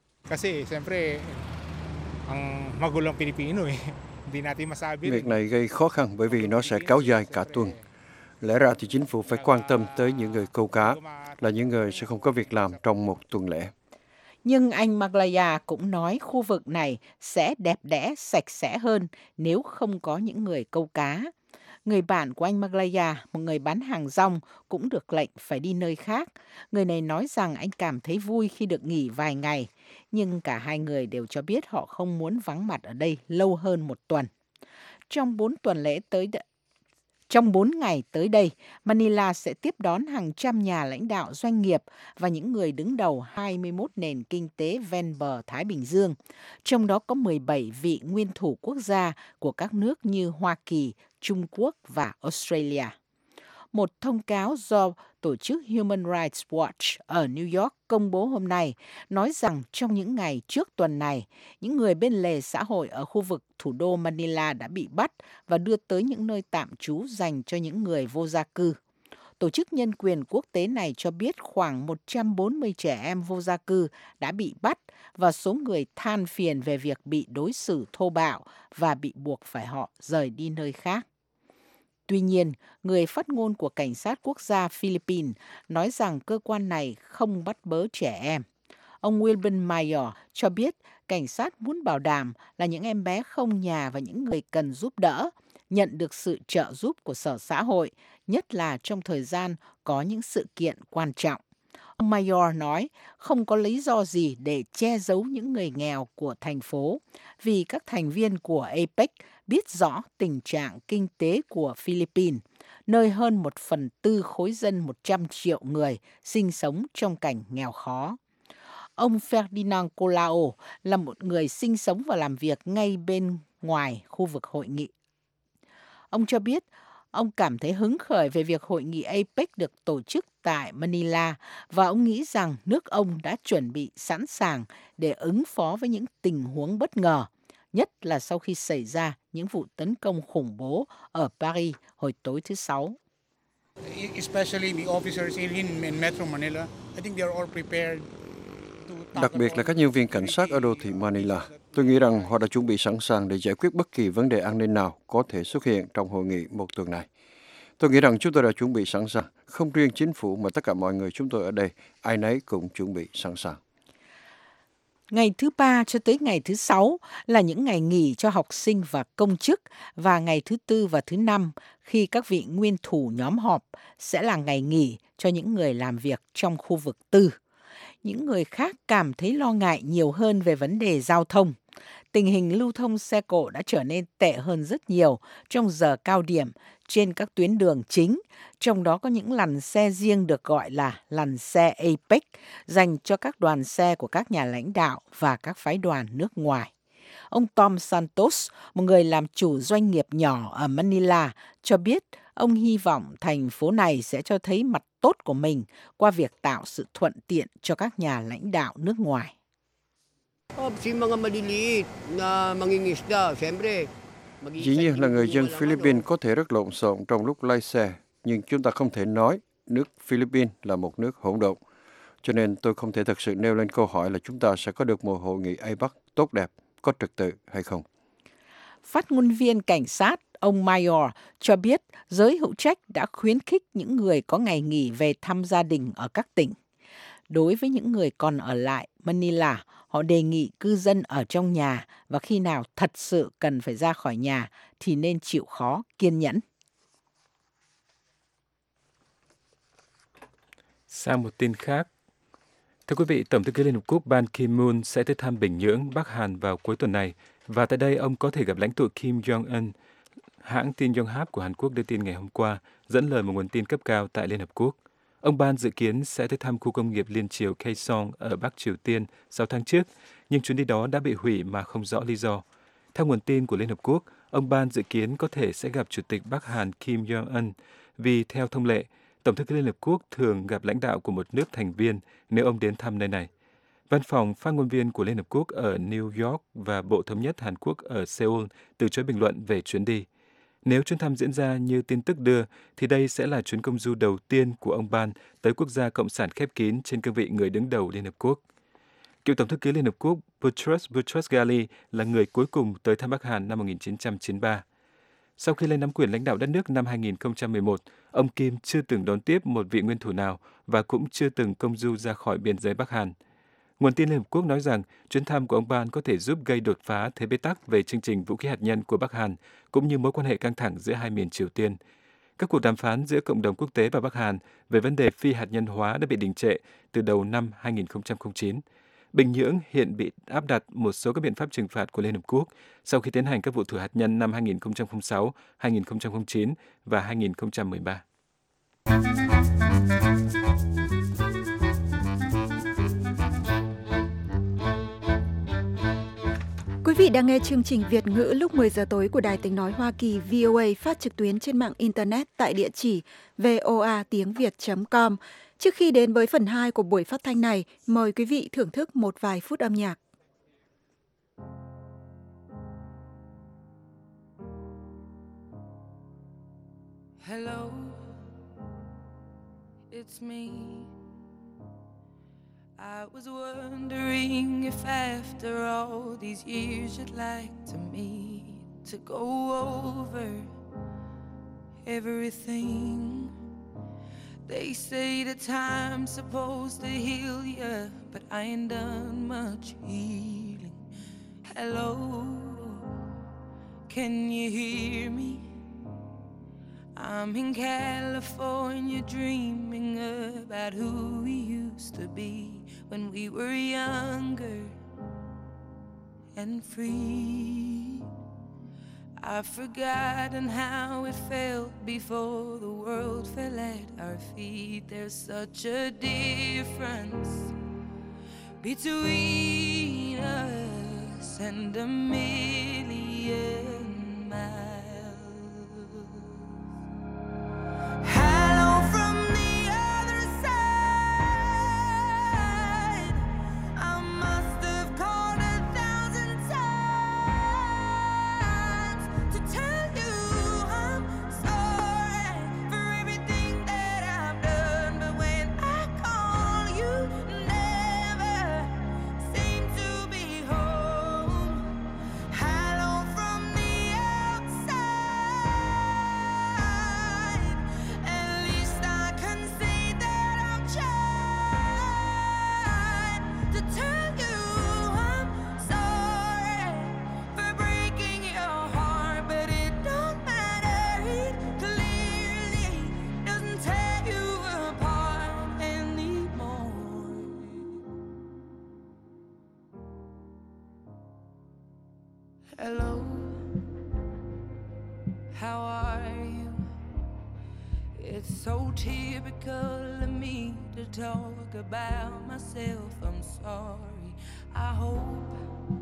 Việc này gây khó khăn bởi vì nó sẽ kéo dài cả tuần. Lẽ ra thì chính phủ phải quan tâm tới những người câu cá, là những người sẽ không có việc làm trong một tuần lễ. Nhưng anh Maglaya cũng nói khu vực này sẽ đẹp đẽ, sạch sẽ hơn nếu không có những người câu cá. Người bạn của anh Maglaya, một người bán hàng rong, cũng được lệnh phải đi nơi khác. Người này nói rằng anh cảm thấy vui khi được nghỉ vài ngày, nhưng cả hai người đều cho biết họ không muốn vắng mặt ở đây lâu hơn một tuần. Trong bốn tuần lễ tới đ... Trong bốn ngày tới đây, Manila sẽ tiếp đón hàng trăm nhà lãnh đạo doanh nghiệp và những người đứng đầu hai mươi mốt nền kinh tế ven bờ Thái Bình Dương, trong đó có mười bảy vị nguyên thủ quốc gia của các nước như Hoa Kỳ, Trung Quốc và Australia. Một thông cáo do tổ chức Human Rights Watch ở New York công bố hôm nay nói rằng trong những ngày trước tuần này, những người bên lề xã hội ở khu vực thủ đô Manila đã bị bắt và đưa tới những nơi tạm trú dành cho những người vô gia cư. Tổ chức nhân quyền quốc tế này cho biết khoảng một trăm bốn mươi trẻ em vô gia cư đã bị bắt và số người than phiền về việc bị đối xử thô bạo và bị buộc phải họ rời đi nơi khác. Tuy nhiên, người phát ngôn của Cảnh sát Quốc gia Philippines nói rằng cơ quan này không bắt bớ trẻ em. Ông Wilben Mayor cho biết cảnh sát muốn bảo đảm là những em bé không nhà và những người cần giúp đỡ nhận được sự trợ giúp của Sở Xã hội, nhất là trong thời gian có những sự kiện quan trọng. Ông Mayor nói không có lý do gì để che giấu những người nghèo của thành phố vì các thành viên của a pếch biết rõ tình trạng kinh tế của Philippines, nơi hơn một phần tư khối dân một trăm triệu người sinh sống trong cảnh nghèo khó. Ông Ferdinand Colao là một người sinh sống và làm việc ngay bên ngoài khu vực hội nghị. Ông cho biết ông cảm thấy hứng khởi về việc hội nghị a pếch được tổ chức tại Manila và ông nghĩ rằng nước ông đã chuẩn bị sẵn sàng để ứng phó với những tình huống bất ngờ, nhất là sau khi xảy ra những vụ tấn công khủng bố ở Paris hồi tối thứ Sáu. Đặc biệt là các nhân viên cảnh sát ở đô thị Manila. Tôi nghĩ rằng họ đã chuẩn bị sẵn sàng để giải quyết bất kỳ vấn đề an ninh nào có thể xuất hiện trong hội nghị một tuần này. Tôi nghĩ rằng chúng tôi đã chuẩn bị sẵn sàng, không riêng chính phủ mà tất cả mọi người chúng tôi ở đây, ai nấy cũng chuẩn bị sẵn sàng. Ngày thứ ba cho tới ngày thứ sáu là những ngày nghỉ cho học sinh và công chức, và ngày thứ tư và thứ năm, khi các vị nguyên thủ nhóm họp, sẽ là ngày nghỉ cho những người làm việc trong khu vực tư. Những người khác cảm thấy lo ngại nhiều hơn về vấn đề giao thông. Tình hình lưu thông xe cộ đã trở nên tệ hơn rất nhiều trong giờ cao điểm trên các tuyến đường chính, trong đó có những làn xe riêng được gọi là làn xe a pếch, dành cho các đoàn xe của các nhà lãnh đạo và các phái đoàn nước ngoài. Ông Tom Santos, một người làm chủ doanh nghiệp nhỏ ở Manila, cho biết ông hy vọng thành phố này sẽ cho thấy mặt tốt của mình qua việc tạo sự thuận tiện cho các nhà lãnh đạo nước ngoài. Dĩ nhiên là người dân Philippines có thể rất lộn xộn trong lúc lái xe, nhưng chúng ta không thể nói nước Philippines là một nước hỗn độn. Cho nên tôi không thể thực sự nêu lên câu hỏi là chúng ta sẽ có được một hội nghị a pếch tốt đẹp, có trật tự hay không. Phát ngôn viên cảnh sát ông Mayor cho biết giới hữu trách đã khuyến khích những người có ngày nghỉ về thăm gia đình ở các tỉnh. Đối với những người còn ở lại Manila, họ đề nghị cư dân ở trong nhà và khi nào thật sự cần phải ra khỏi nhà thì nên chịu khó, kiên nhẫn. Sang một tin khác. Thưa quý vị, Tổng thư ký Liên Hợp Quốc Ban Ki-moon sẽ tới thăm Bình Nhưỡng, Bắc Hàn vào cuối tuần này, và tại đây ông có thể gặp lãnh tụ Kim Jong-un. Hãng tin Yonhap của Hàn Quốc đưa tin ngày hôm qua, dẫn lời một nguồn tin cấp cao tại Liên Hợp Quốc. Ông Ban dự kiến sẽ tới thăm khu công nghiệp liên triều Kaesong ở Bắc Triều Tiên sáu tháng trước, nhưng chuyến đi đó đã bị hủy mà không rõ lý do. Theo nguồn tin của Liên Hợp Quốc, ông Ban dự kiến có thể sẽ gặp Chủ tịch Bắc Hàn Kim Jong-un vì theo thông lệ, Tổng thư ký Liên Hợp Quốc thường gặp lãnh đạo của một nước thành viên nếu ông đến thăm nơi này. Văn phòng phát ngôn viên của Liên Hợp Quốc ở New York và Bộ Thống nhất Hàn Quốc ở Seoul từ chối bình luận về chuyến đi. Nếu chuyến thăm diễn ra như tin tức đưa, thì đây sẽ là chuyến công du đầu tiên của ông Ban tới quốc gia cộng sản khép kín trên cương vị người đứng đầu Liên Hợp Quốc. Cựu Tổng thư ký Liên Hợp Quốc Boutros Boutros-Ghali là người cuối cùng tới thăm Bắc Hàn năm một nghìn chín trăm chín mươi ba. Sau khi lên nắm quyền lãnh đạo đất nước năm hai nghìn không trăm mười một, ông Kim chưa từng đón tiếp một vị nguyên thủ nào và cũng chưa từng công du ra khỏi biên giới Bắc Hàn. Nguồn tin Liên Hợp Quốc nói rằng chuyến thăm của ông Ban có thể giúp gây đột phá thế bế tắc về chương trình vũ khí hạt nhân của Bắc Hàn, cũng như mối quan hệ căng thẳng giữa hai miền Triều Tiên. Các cuộc đàm phán giữa cộng đồng quốc tế và Bắc Hàn về vấn đề phi hạt nhân hóa đã bị đình trệ từ đầu năm hai nghìn không trăm lẻ chín. Bình Nhưỡng hiện bị áp đặt một số các biện pháp trừng phạt của Liên Hợp Quốc sau khi tiến hành các vụ thử hạt nhân năm hai nghìn không trăm lẻ sáu, hai nghìn không trăm lẻ chín và hai nghìn không trăm mười ba. Quý vị đang nghe chương trình Việt ngữ lúc mười giờ tối của Đài Tiếng nói Hoa Kỳ vê o a phát trực tuyến trên mạng Internet tại địa chỉ voa tiếng việt chấm com. Trước khi đến với phần hai của buổi phát thanh này, mời quý vị thưởng thức một vài phút âm nhạc. Hello, it's me. I was wondering if after all these years you'd like to meet to go over everything. They say the time's supposed to heal ya, but I ain't done much healing. Hello, can you hear me? I'm in California dreaming about who we used to be when we were younger and free. I've forgotten how it felt before the world fell at our feet. There's such a difference between us and a million miles. Hello, how are you? It's so typical of me to talk about myself. I'm sorry. I hope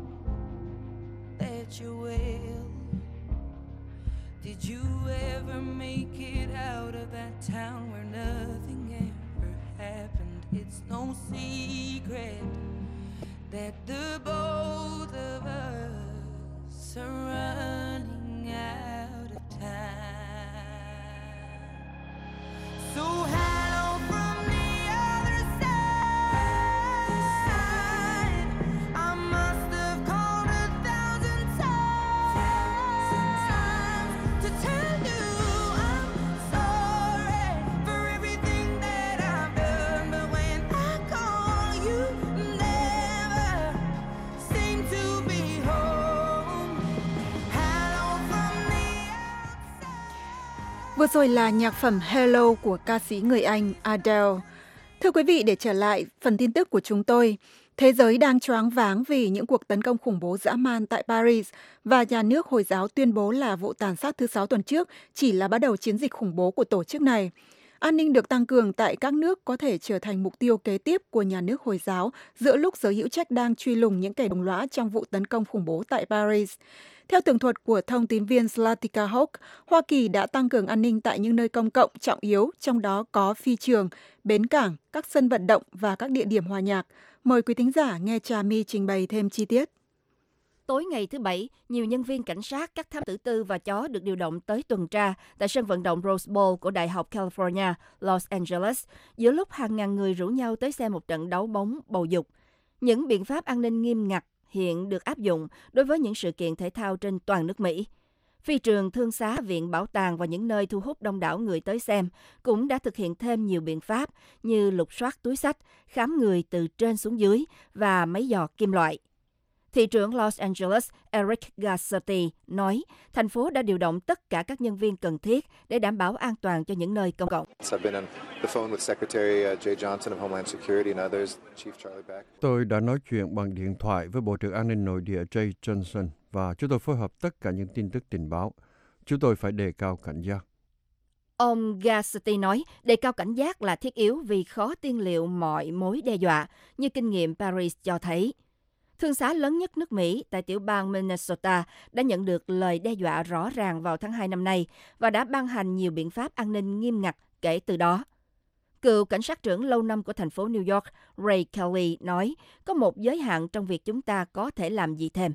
that you're well. Did you ever make it out of that town where nothing ever happened? It's no secret that the both of us are running out of time. So hello from the other side. I must have called a thousand times to tell you I'm sorry for everything that I've done. But when I call, you never seem to be home. Hello from the outside. Vừa rồi là nhạc phẩm Hello của ca sĩ người Anh Adele. Thưa quý vị, để trở lại phần tin tức của chúng tôi, thế giới đang choáng váng vì những cuộc tấn công khủng bố dã man tại Paris và nhà nước Hồi giáo tuyên bố là vụ tàn sát thứ sáu tuần trước chỉ là bắt đầu chiến dịch khủng bố của tổ chức này. An ninh được tăng cường tại các nước có thể trở thành mục tiêu kế tiếp của nhà nước Hồi giáo giữa lúc giới hữu trách đang truy lùng những kẻ đồng lõa trong vụ tấn công khủng bố tại Paris. Theo tường thuật của thông tín viên Zlatica Hawk, Hoa Kỳ đã tăng cường an ninh tại những nơi công cộng trọng yếu, trong đó có phi trường, bến cảng, các sân vận động và các địa điểm hòa nhạc. Mời quý thính giả nghe Trà My trình bày thêm chi tiết. Tối ngày thứ Bảy, nhiều nhân viên cảnh sát, các thám tử tư và chó được điều động tới tuần tra tại sân vận động Rose Bowl của Đại học California, Los Angeles, giữa lúc hàng ngàn người rủ nhau tới xem một trận đấu bóng bầu dục. Những biện pháp an ninh nghiêm ngặt hiện được áp dụng đối với những sự kiện thể thao trên toàn nước Mỹ. Phi trường, thương xá, viện bảo tàng và những nơi thu hút đông đảo người tới xem cũng đã thực hiện thêm nhiều biện pháp như lục soát túi xách, khám người từ trên xuống dưới và máy dò kim loại. Thị trưởng Los Angeles Eric Garcetti nói thành phố đã điều động tất cả các nhân viên cần thiết để đảm bảo an toàn cho những nơi công cộng. Tôi đã nói chuyện bằng điện thoại với Bộ trưởng An ninh Nội địa Jay Johnson và chúng tôi phối hợp tất cả những tin tức tình báo. Chúng tôi phải đề cao cảnh giác. Ông Garcetti nói đề cao cảnh giác là thiết yếu vì khó tiên liệu mọi mối đe dọa, như kinh nghiệm Paris cho thấy. Thương xá lớn nhất nước Mỹ tại tiểu bang Minnesota đã nhận được lời đe dọa rõ ràng vào tháng hai năm nay và đã ban hành nhiều biện pháp an ninh nghiêm ngặt kể từ đó. Cựu cảnh sát trưởng lâu năm của thành phố New York Ray Kelly nói có một giới hạn trong việc chúng ta có thể làm gì thêm.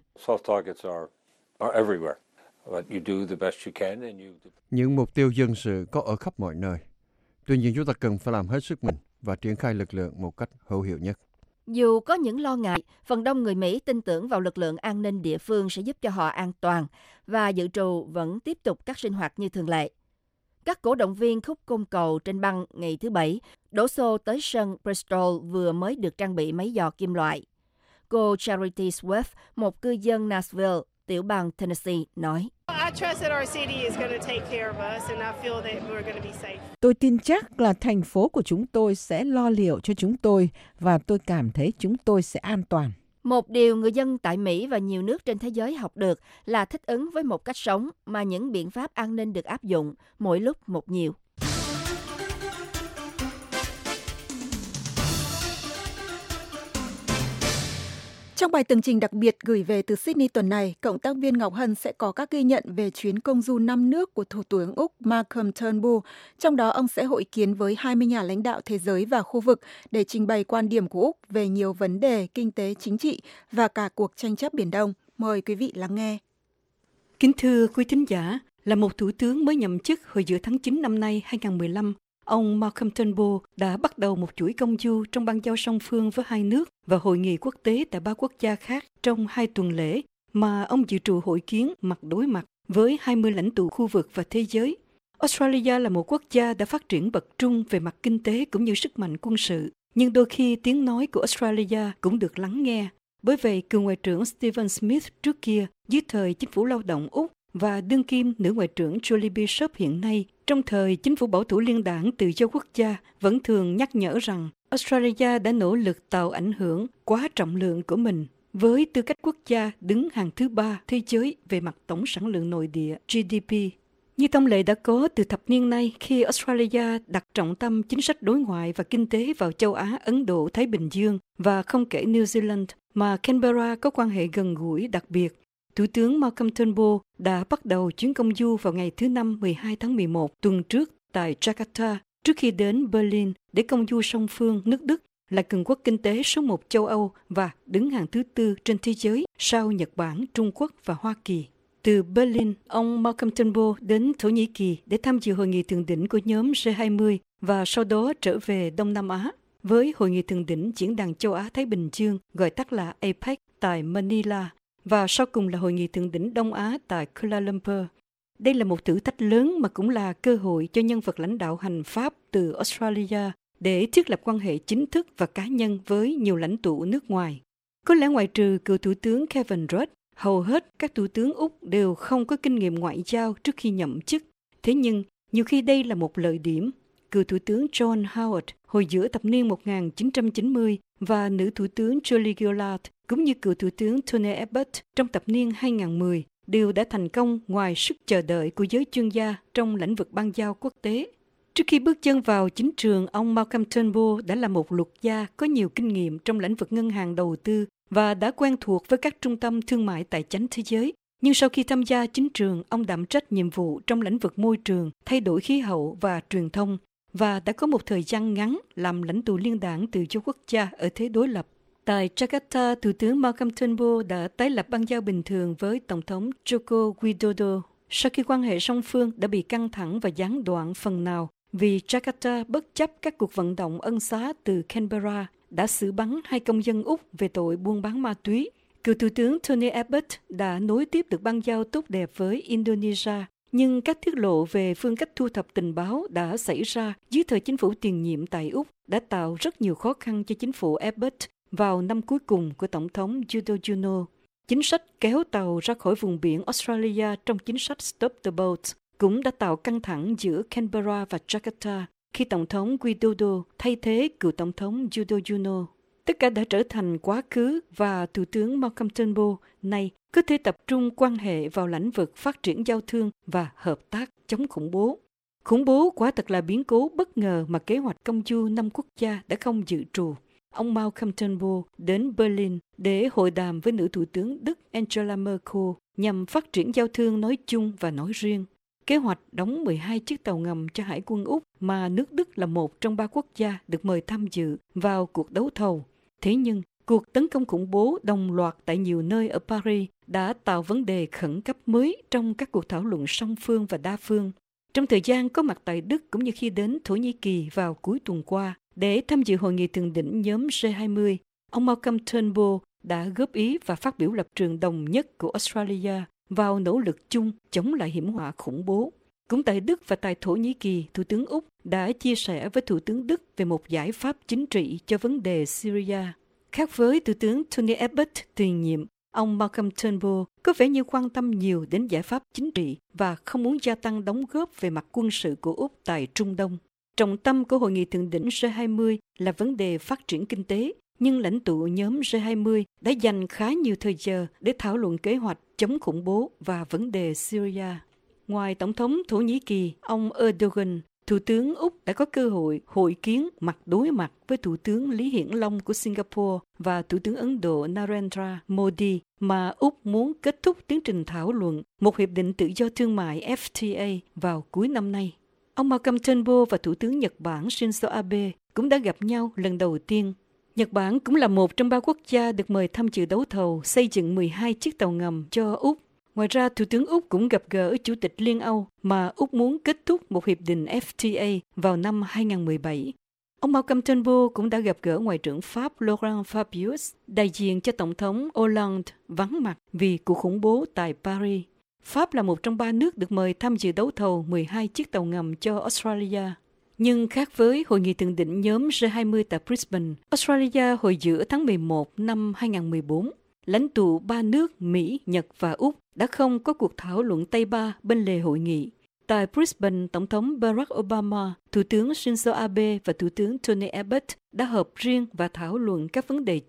Những mục tiêu dân sự có ở khắp mọi nơi. Tuy nhiên chúng ta cần phải làm hết sức mình và triển khai lực lượng một cách hữu hiệu nhất. Dù có những lo ngại, phần đông người Mỹ tin tưởng vào lực lượng an ninh địa phương sẽ giúp cho họ an toàn và dự trù vẫn tiếp tục các sinh hoạt như thường lệ. Các cổ động viên khúc côn cầu trên băng ngày thứ Bảy đổ xô tới sân Bristol vừa mới được trang bị máy dò kim loại. Cô Charity Swift, một cư dân Nashville, tiểu bang Tennessee, nói. Tôi tin chắc là thành phố của chúng tôi sẽ lo liệu cho chúng tôi và tôi cảm thấy chúng tôi sẽ an toàn. Một điều người dân tại Mỹ và nhiều nước trên thế giới học được là thích ứng với một cách sống mà những biện pháp an ninh được áp dụng mỗi lúc một nhiều. Trong bài tường trình đặc biệt gửi về từ Sydney tuần này, cộng tác viên Ngọc Hân sẽ có các ghi nhận về chuyến công du năm nước của Thủ tướng Úc Malcolm Turnbull. Trong đó, ông sẽ hội kiến với hai mươi nhà lãnh đạo thế giới và khu vực để trình bày quan điểm của Úc về nhiều vấn đề kinh tế, chính trị và cả cuộc tranh chấp Biển Đông. Mời quý vị lắng nghe. Kính thưa quý thính giả, là một thủ tướng mới nhậm chức hồi giữa tháng chín năm nay hai không một lăm, ông Malcolm Turnbull đã bắt đầu một chuỗi công du trong bang giao song phương với hai nước và hội nghị quốc tế tại ba quốc gia khác trong hai tuần lễ mà ông dự trù hội kiến mặt đối mặt với hai mươi lãnh tụ khu vực và thế giới. Australia là một quốc gia đã phát triển bậc trung về mặt kinh tế cũng như sức mạnh quân sự, nhưng đôi khi tiếng nói của Australia cũng được lắng nghe. Bởi vậy, cựu Ngoại trưởng Stephen Smith trước kia dưới thời chính phủ lao động Úc và đương kim nữ Ngoại trưởng Julie Bishop hiện nay trong thời chính phủ bảo thủ liên đảng tự do quốc gia vẫn thường nhắc nhở rằng Australia đã nỗ lực tạo ảnh hưởng quá trọng lượng của mình với tư cách quốc gia đứng hàng thứ ba thế giới về mặt tổng sản lượng nội địa G D P. Như thông lệ đã có từ thập niên nay khi Australia đặt trọng tâm chính sách đối ngoại và kinh tế vào châu Á, Ấn Độ, Thái Bình Dương và không kể New Zealand mà Canberra có quan hệ gần gũi đặc biệt. Thủ tướng Malcolm Turnbull đã bắt đầu chuyến công du vào ngày thứ Năm mười hai tháng mười một tuần trước tại Jakarta trước khi đến Berlin để công du song phương nước Đức là cường quốc kinh tế số một châu Âu và đứng hàng thứ tư trên thế giới sau Nhật Bản, Trung Quốc và Hoa Kỳ. Từ Berlin, ông Malcolm Turnbull đến Thổ Nhĩ Kỳ để tham dự hội nghị thượng đỉnh của nhóm G hai mươi và sau đó trở về Đông Nam Á với hội nghị thượng đỉnh Diễn đàn Châu Á-Thái Bình Dương gọi tắt là A P E C tại Manila và sau cùng là hội nghị thượng đỉnh Đông Á tại Kuala Lumpur. Đây là một thử thách lớn mà cũng là cơ hội cho nhân vật lãnh đạo hành Pháp từ Australia để thiết lập quan hệ chính thức và cá nhân với nhiều lãnh tụ nước ngoài. Có lẽ ngoại trừ cựu thủ tướng Kevin Rudd, hầu hết các thủ tướng Úc đều không có kinh nghiệm ngoại giao trước khi nhậm chức. Thế nhưng, nhiều khi đây là một lợi điểm. Cựu thủ tướng John Howard hồi giữa thập niên một nghìn chín trăm chín mươi và nữ thủ tướng Julie Gillard cũng như cựu thủ tướng Tony Abbott trong thập niên hai nghìn mười đều đã thành công ngoài sức chờ đợi của giới chuyên gia trong lĩnh vực bang giao quốc tế. Trước khi bước chân vào chính trường, ông Malcolm Turnbull đã là một luật gia có nhiều kinh nghiệm trong lĩnh vực ngân hàng đầu tư và đã quen thuộc với các trung tâm thương mại tài chính thế giới. Nhưng sau khi tham gia chính trường, ông đảm trách nhiệm vụ trong lĩnh vực môi trường, thay đổi khí hậu và truyền thông và đã có một thời gian ngắn làm lãnh tụ liên đảng tự do quốc gia ở thế đối lập. Tại Jakarta, Thủ tướng Malcolm Turnbull đã tái lập bang giao bình thường với Tổng thống Joko Widodo sau khi quan hệ song phương đã bị căng thẳng và gián đoạn phần nào vì Jakarta bất chấp các cuộc vận động ân xá từ Canberra đã xử bắn hai công dân Úc về tội buôn bán ma túy. Cựu Thủ tướng Tony Abbott đã nối tiếp được bang giao tốt đẹp với Indonesia, nhưng các tiết lộ về phương cách thu thập tình báo đã xảy ra dưới thời chính phủ tiền nhiệm tại Úc đã tạo rất nhiều khó khăn cho chính phủ Abbott vào năm cuối cùng của Tổng thống Widodo. Chính sách kéo tàu ra khỏi vùng biển Australia trong chính sách Stop the Boat cũng đã tạo căng thẳng giữa Canberra và Jakarta khi Tổng thống Widodo thay thế cựu Tổng thống Widodo. Tất cả đã trở thành quá khứ và Thủ tướng Malcolm Turnbull nay có thể tập trung quan hệ vào lĩnh vực phát triển giao thương và hợp tác chống khủng bố. Khủng bố quả thật là biến cố bất ngờ mà kế hoạch công du năm quốc gia đã không dự trù. Ông Malcolm Turnbull đến Berlin để hội đàm với nữ thủ tướng Đức Angela Merkel nhằm phát triển giao thương nói chung và nói riêng. Kế hoạch đóng mười hai chiếc tàu ngầm cho Hải quân Úc mà nước Đức là một trong ba quốc gia được mời tham dự vào cuộc đấu thầu. Thế nhưng, cuộc tấn công khủng bố đồng loạt tại nhiều nơi ở Paris đã tạo vấn đề khẩn cấp mới trong các cuộc thảo luận song phương và đa phương. Trong thời gian có mặt tại Đức cũng như khi đến Thổ Nhĩ Kỳ vào cuối tuần qua để tham dự hội nghị thượng đỉnh nhóm G hai mươi, ông Malcolm Turnbull đã góp ý và phát biểu lập trường đồng nhất của Australia vào nỗ lực chung chống lại hiểm họa khủng bố. Cũng tại Đức và tại Thổ Nhĩ Kỳ, Thủ tướng Úc đã chia sẻ với Thủ tướng Đức về một giải pháp chính trị cho vấn đề Syria. Khác với Thủ tướng Tony Abbott tiền nhiệm, ông Malcolm Turnbull có vẻ như quan tâm nhiều đến giải pháp chính trị và không muốn gia tăng đóng góp về mặt quân sự của Úc tại Trung Đông. Trọng tâm của hội nghị thượng đỉnh G hai mươi là vấn đề phát triển kinh tế, nhưng lãnh tụ nhóm G hai mươi đã dành khá nhiều thời giờ để thảo luận kế hoạch chống khủng bố và vấn đề Syria. Ngoài Tổng thống Thổ Nhĩ Kỳ, ông Erdogan, Thủ tướng Úc đã có cơ hội hội kiến mặt đối mặt với Thủ tướng Lý Hiển Long của Singapore và Thủ tướng Ấn Độ Narendra Modi mà Úc muốn kết thúc tiến trình thảo luận một hiệp định tự do thương mại F T A vào cuối năm nay. Ông Malcolm Turnbull và Thủ tướng Nhật Bản Shinzo Abe cũng đã gặp nhau lần đầu tiên. Nhật Bản cũng là một trong ba quốc gia được mời tham dự đấu thầu xây dựng mười hai chiếc tàu ngầm cho Úc. Ngoài ra, Thủ tướng Úc cũng gặp gỡ Chủ tịch Liên Âu mà Úc muốn kết thúc một hiệp định F T A vào năm hai nghìn không trăm mười bảy. Ông Malcolm Turnbull cũng đã gặp gỡ Ngoại trưởng Pháp Laurent Fabius, đại diện cho Tổng thống Hollande vắng mặt vì cuộc khủng bố tại Paris. Pháp là một trong ba nước được mời tham dự đấu thầu mười hai chiếc tàu ngầm cho Australia. Nhưng khác với hội nghị thượng đỉnh nhóm G hai mươi tại Brisbane, Australia hồi giữa tháng mười một năm hai nghìn không trăm mười bốn, lãnh tụ ba nước Mỹ, Nhật và Úc đã không có cuộc thảo luận tay ba bên lề hội nghị. Tại Brisbane, Tổng thống Barack Obama, Thủ tướng Shinzo Abe và Thủ tướng Tony Abbott đã họp riêng và thảo luận các vấn đề chung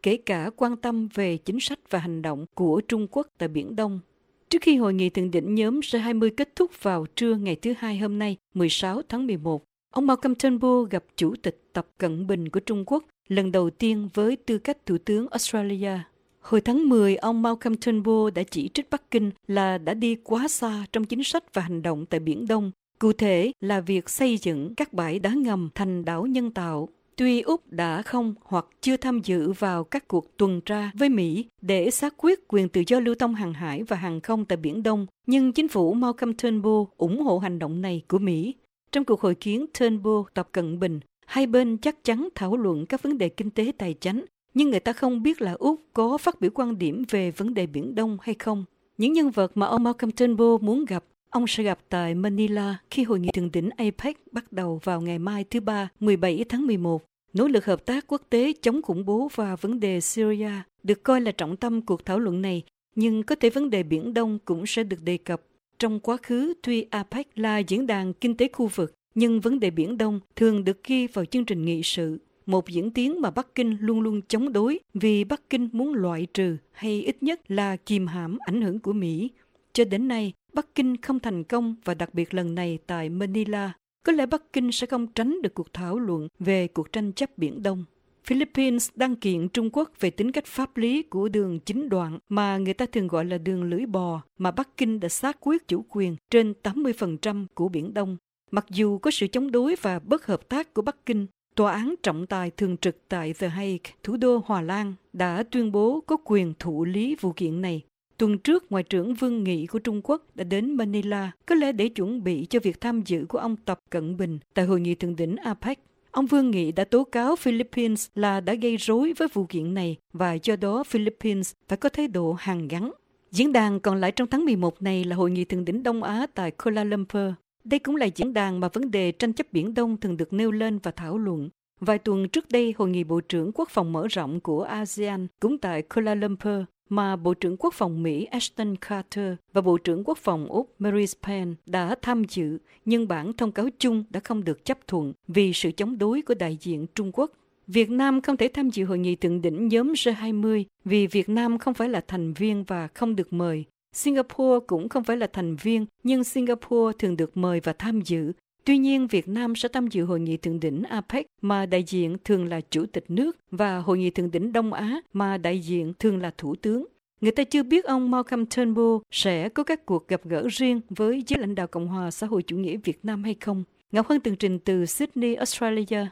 kể cả quan tâm về chính sách và hành động của Trung Quốc tại Biển Đông. Trước khi hội nghị thượng đỉnh nhóm G hai mươi kết thúc vào trưa ngày thứ Hai hôm nay, mười sáu tháng mười một, ông Malcolm Turnbull gặp Chủ tịch Tập Cận Bình của Trung Quốc lần đầu tiên với tư cách Thủ tướng Australia. Hồi tháng mười, ông Malcolm Turnbull đã chỉ trích Bắc Kinh là đã đi quá xa trong chính sách và hành động tại Biển Đông, cụ thể là việc xây dựng các bãi đá ngầm thành đảo nhân tạo. Tuy Úc đã không hoặc chưa tham dự vào các cuộc tuần tra với Mỹ để xác quyết quyền tự do lưu thông hàng hải và hàng không tại Biển Đông, nhưng chính phủ Malcolm Turnbull ủng hộ hành động này của Mỹ. Trong cuộc hội kiến Turnbull-Tập Cận Bình, hai bên chắc chắn thảo luận các vấn đề kinh tế tài chính, nhưng người ta không biết là Úc có phát biểu quan điểm về vấn đề Biển Đông hay không. Những nhân vật mà ông Malcolm Turnbull muốn gặp, ông sẽ gặp tại Manila khi hội nghị thượng đỉnh a pếch bắt đầu vào ngày mai thứ Ba, mười bảy tháng mười một. Nỗ lực hợp tác quốc tế chống khủng bố và vấn đề Syria được coi là trọng tâm cuộc thảo luận này, nhưng có thể vấn đề Biển Đông cũng sẽ được đề cập. Trong quá khứ, tuy a pếch là diễn đàn kinh tế khu vực, nhưng vấn đề Biển Đông thường được ghi vào chương trình nghị sự. Một diễn tiến mà Bắc Kinh luôn luôn chống đối vì Bắc Kinh muốn loại trừ hay ít nhất là kìm hãm ảnh hưởng của Mỹ. Cho đến nay, Bắc Kinh không thành công và đặc biệt lần này tại Manila, có lẽ Bắc Kinh sẽ không tránh được cuộc thảo luận về cuộc tranh chấp Biển Đông. Philippines đang kiện Trung Quốc về tính cách pháp lý của đường chín đoạn mà người ta thường gọi là đường lưỡi bò mà Bắc Kinh đã xác quyết chủ quyền trên tám mươi phần trăm của Biển Đông. Mặc dù có sự chống đối và bất hợp tác của Bắc Kinh, Tòa án trọng tài thường trực tại The Hague, thủ đô Hà Lan, đã tuyên bố có quyền thụ lý vụ kiện này. Tuần trước, Ngoại trưởng Vương Nghị của Trung Quốc đã đến Manila, có lẽ để chuẩn bị cho việc tham dự của ông Tập Cận Bình tại hội nghị thượng đỉnh a pếch. Ông Vương Nghị đã tố cáo Philippines là đã gây rối với vụ kiện này và do đó Philippines phải có thái độ hàn gắn. Diễn đàn còn lại trong tháng mười một này là hội nghị thượng đỉnh Đông Á tại Kuala Lumpur. Đây cũng là diễn đàn mà vấn đề tranh chấp Biển Đông thường được nêu lên và thảo luận. Vài tuần trước đây, Hội nghị Bộ trưởng Quốc phòng mở rộng của a sê an cũng tại Kuala Lumpur, mà Bộ trưởng Quốc phòng Mỹ Ashton Carter và Bộ trưởng Quốc phòng Úc Marise Payne đã tham dự, nhưng bản thông cáo chung đã không được chấp thuận vì sự chống đối của đại diện Trung Quốc. Việt Nam không thể tham dự hội nghị thượng đỉnh nhóm G hai mươi vì Việt Nam không phải là thành viên và không được mời. Singapore cũng không phải là thành viên, nhưng Singapore thường được mời và tham dự. Tuy nhiên, Việt Nam sẽ tham dự hội nghị thượng đỉnh a pếch mà đại diện thường là chủ tịch nước và hội nghị thượng đỉnh Đông Á mà đại diện thường là thủ tướng. Người ta chưa biết ông Malcolm Turnbull sẽ có các cuộc gặp gỡ riêng với giới lãnh đạo Cộng hòa xã hội chủ nghĩa Việt Nam hay không. Ngọc Hân tường trình từ Sydney, Australia.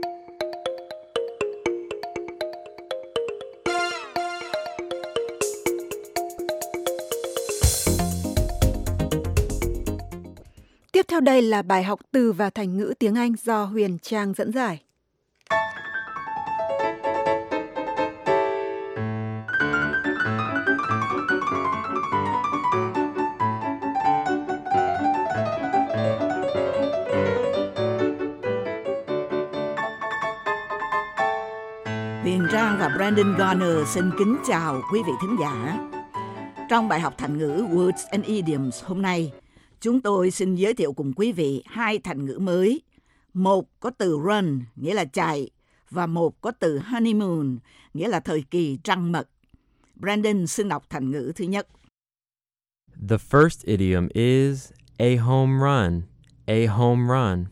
Tiếp theo đây là bài học từ và thành ngữ tiếng Anh do Huyền Trang dẫn giải. Huyền Trang và Brandon Garner xin kính chào quý vị thính giả. Trong bài học thành ngữ Words and Idioms hôm nay, chúng tôi xin giới thiệu cùng quý vị hai thành ngữ mới. Một có từ run, nghĩa là chạy, và một có từ honeymoon, nghĩa là thời kỳ trăng mật. Brandon xin đọc thành ngữ thứ nhất. The first idiom is a home run, a home run.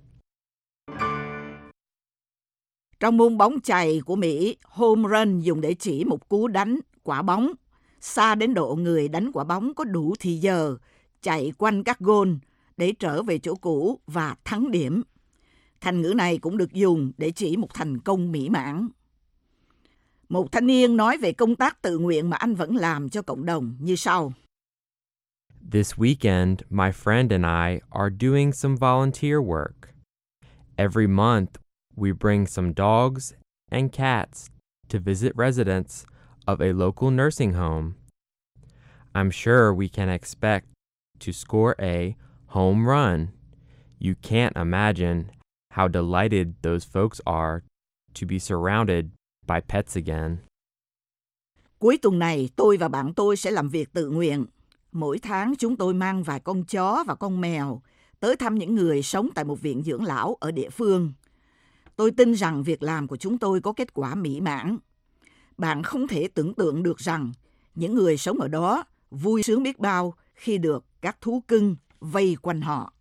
Trong môn bóng chày của Mỹ, home run dùng để chỉ một cú đánh quả bóng, xa đến độ người đánh quả bóng có đủ thì giờ chạy quanh các gôn để trở về chỗ cũ và thắng điểm. Thành ngữ này cũng được dùng để chỉ một thành công mỹ mãn. Một thanh niên nói về công tác tự nguyện mà anh vẫn làm cho cộng đồng như sau. This weekend, my friend and I are doing some volunteer work. Every month, we bring some dogs and cats to visit residents of a local nursing home. I'm sure we can expect to score a home run. You can't imagine how delighted those folks are to be surrounded by pets again. Cuối tuần này, tôi và bạn tôi sẽ làm việc tự nguyện. Mỗi tháng chúng tôi mang vài con chó và con mèo tới thăm những người sống tại một viện dưỡng lão ở địa phương. Tôi tin rằng việc làm của chúng tôi có kết quả mỹ mãn. Bạn không thể tưởng tượng được rằng những người sống ở đó vui sướng biết bao khi được các thú cưng vây quanh họ.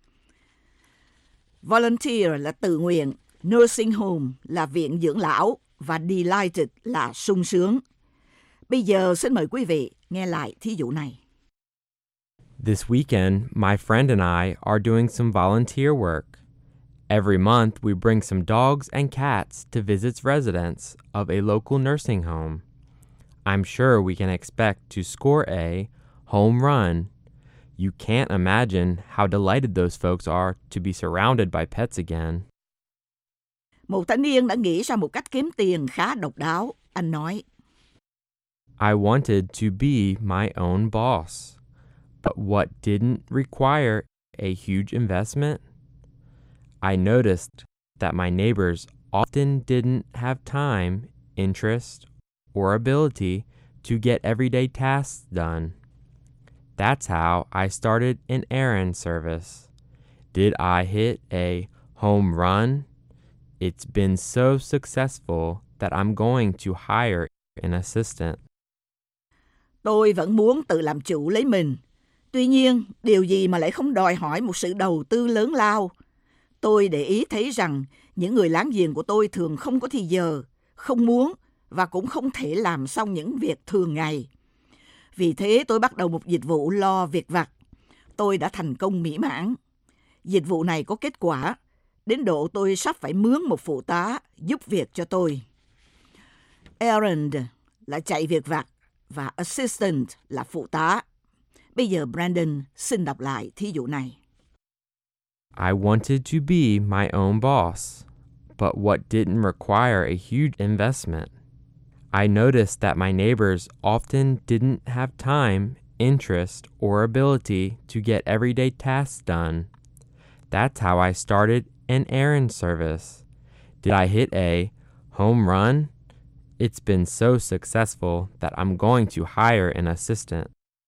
Volunteer là tự nguyện, nursing home là viện dưỡng lão và delighted là sung sướng. Bây giờ xin mời quý vị nghe lại thí dụ này. This weekend, my friend and I are doing some volunteer work. Every month, we bring some dogs and cats to visit residents of a local nursing home. I'm sure we can expect to score a home run. You can't imagine how delighted those folks are to be surrounded by pets again. Một thanh niên đã nghĩ ra một cách kiếm tiền khá độc đáo. Anh nói, I wanted to be my own boss, but what didn't require a huge investment? I noticed that my neighbors often didn't have time, interest, or ability to get everyday tasks done. That's how I started an errand service. Did I hit a home run? It's been so successful that I'm going to hire an assistant. Tôi vẫn muốn tự làm chủ lấy mình. Tuy nhiên, điều gì mà lại không đòi hỏi một sự đầu tư lớn lao? Tôi để ý thấy rằng những người láng giềng của tôi thường không có thì giờ, không muốn và cũng không thể làm xong những việc thường ngày. Vì thế tôi bắt đầu một dịch vụ lo việc vặt. Tôi đã thành công mỹ mãn. Dịch vụ này có kết quả, đến độ tôi sắp phải mướn một phụ tá giúp việc cho tôi. Errand là chạy việc vặt và assistant là phụ tá. Bây giờ Brandon xin đọc lại thí dụ này. I wanted to be my own boss, but what didn't require a huge investment. I noticed that my neighbors often didn't have time, interest, or ability to get everyday tasks done. That's how I started an errand service. Did I hit a home run? It's been so successful that I'm going to hire an assistant.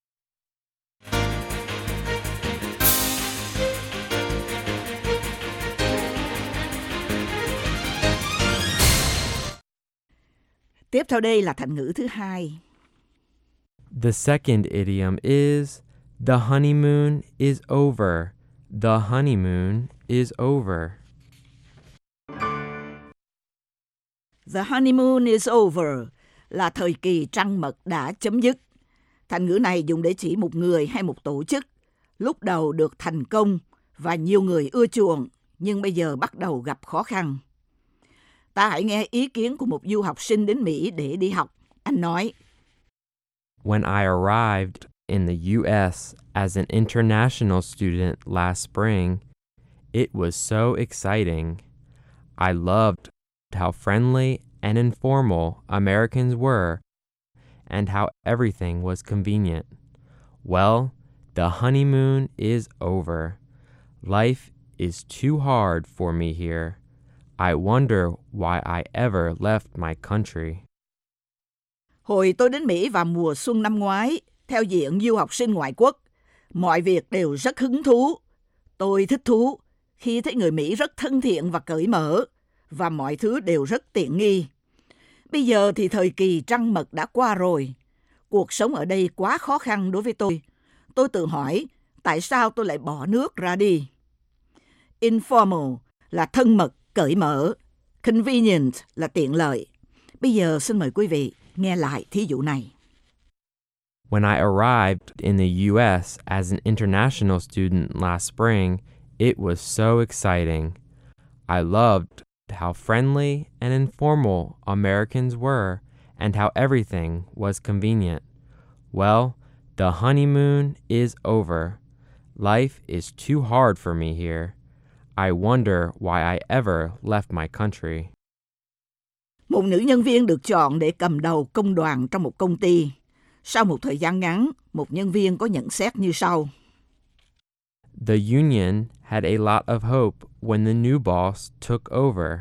Tiếp theo đây là thành ngữ thứ hai. The second idiom is the honeymoon is over. The honeymoon is over. The honeymoon is over là thời kỳ trăng mật đã chấm dứt. Thành ngữ này dùng để chỉ một người hay một tổ chức lúc đầu được thành công và nhiều người ưa chuộng, nhưng bây giờ bắt đầu gặp khó khăn. Ta hãy nghe ý kiến của một du học sinh đến Mỹ để đi học. Anh nói, When I arrived in the U S as an international student last spring, it was so exciting. I loved how friendly and informal Americans were and how everything was convenient. Well, the honeymoon is over. Life is too hard for me here. I wonder why I ever left my country. Hồi tôi đến Mỹ vào mùa xuân năm ngoái, theo diện du học sinh ngoại quốc, mọi việc đều rất hứng thú. Tôi thích thú khi thấy người Mỹ rất thân thiện và cởi mở, và mọi thứ đều rất tiện nghi. Bây giờ thì thời kỳ trăng mật đã qua rồi. Cuộc sống ở đây quá khó khăn đối với tôi. Tôi tự hỏi, tại sao tôi lại bỏ nước ra đi? Informal là thân mật, cởi mở. Convenient là tiện lợi. Bây giờ xin mời quý vị nghe lại thí dụ này. When I arrived in the U S as an international student last spring, it was so exciting. I loved how friendly and informal Americans were and how everything was convenient. Well, the honeymoon is over. Life is too hard for me here. I wonder why I ever left my country. Một nữ nhân viên được chọn để cầm đầu công đoàn trong một công ty. Sau một thời gian ngắn, một nhân viên có nhận xét như sau. The union had a lot of hope when the new boss took over.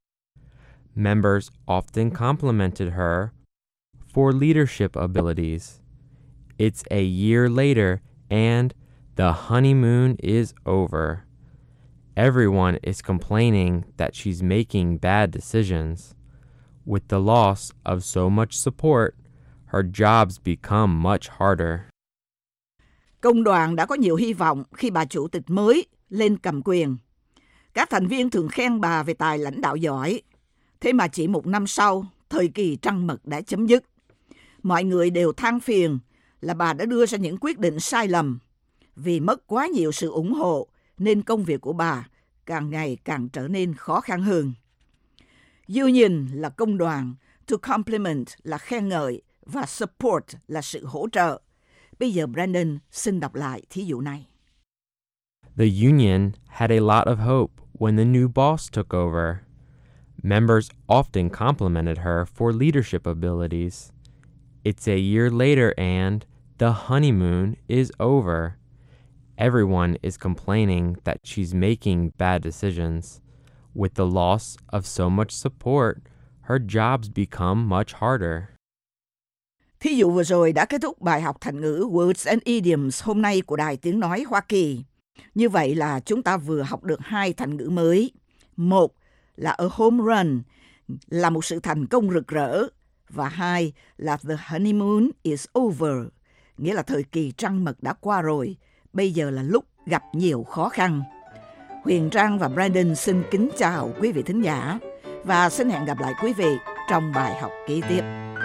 Members often complimented her for leadership abilities. It's a year later and the honeymoon is over. Everyone is complaining that she's making bad decisions. With the loss of so much support, her jobs become much harder. Công đoàn đã có nhiều hy vọng khi bà chủ tịch mới lên cầm quyền. Các thành viên thường khen bà về tài lãnh đạo giỏi. Thế mà chỉ một năm sau, thời kỳ trăng mật đã chấm dứt. Mọi người đều than phiền là bà đã đưa ra những quyết định sai lầm. Vì mất quá nhiều sự ủng hộ nên công việc của bà càng ngày càng trở nên khó khăn hơn. Union là công đoàn, to compliment là khen ngợi và support là sự hỗ trợ. Bây giờ Brandon xin đọc lại thí dụ này. The union had a lot of hope when the new boss took over. Members often complimented her for leadership abilities. It's a year later and the honeymoon is over. Everyone is complaining that she's making bad decisions. With the loss of so much support, her jobs become much harder. Thí dụ vừa rồi đã kết thúc bài học thành ngữ Words and Idioms hôm nay của Đài Tiếng Nói Hoa Kỳ. Như vậy là chúng ta vừa học được hai thành ngữ mới. Một là a home run, là một sự thành công rực rỡ. Và hai là the honeymoon is over, nghĩa là thời kỳ trăng mật đã qua rồi. Bây giờ là lúc gặp nhiều khó khăn. Huyền Trang và Brandon xin kính chào quý vị thính giả và xin hẹn gặp lại quý vị trong bài học kế tiếp.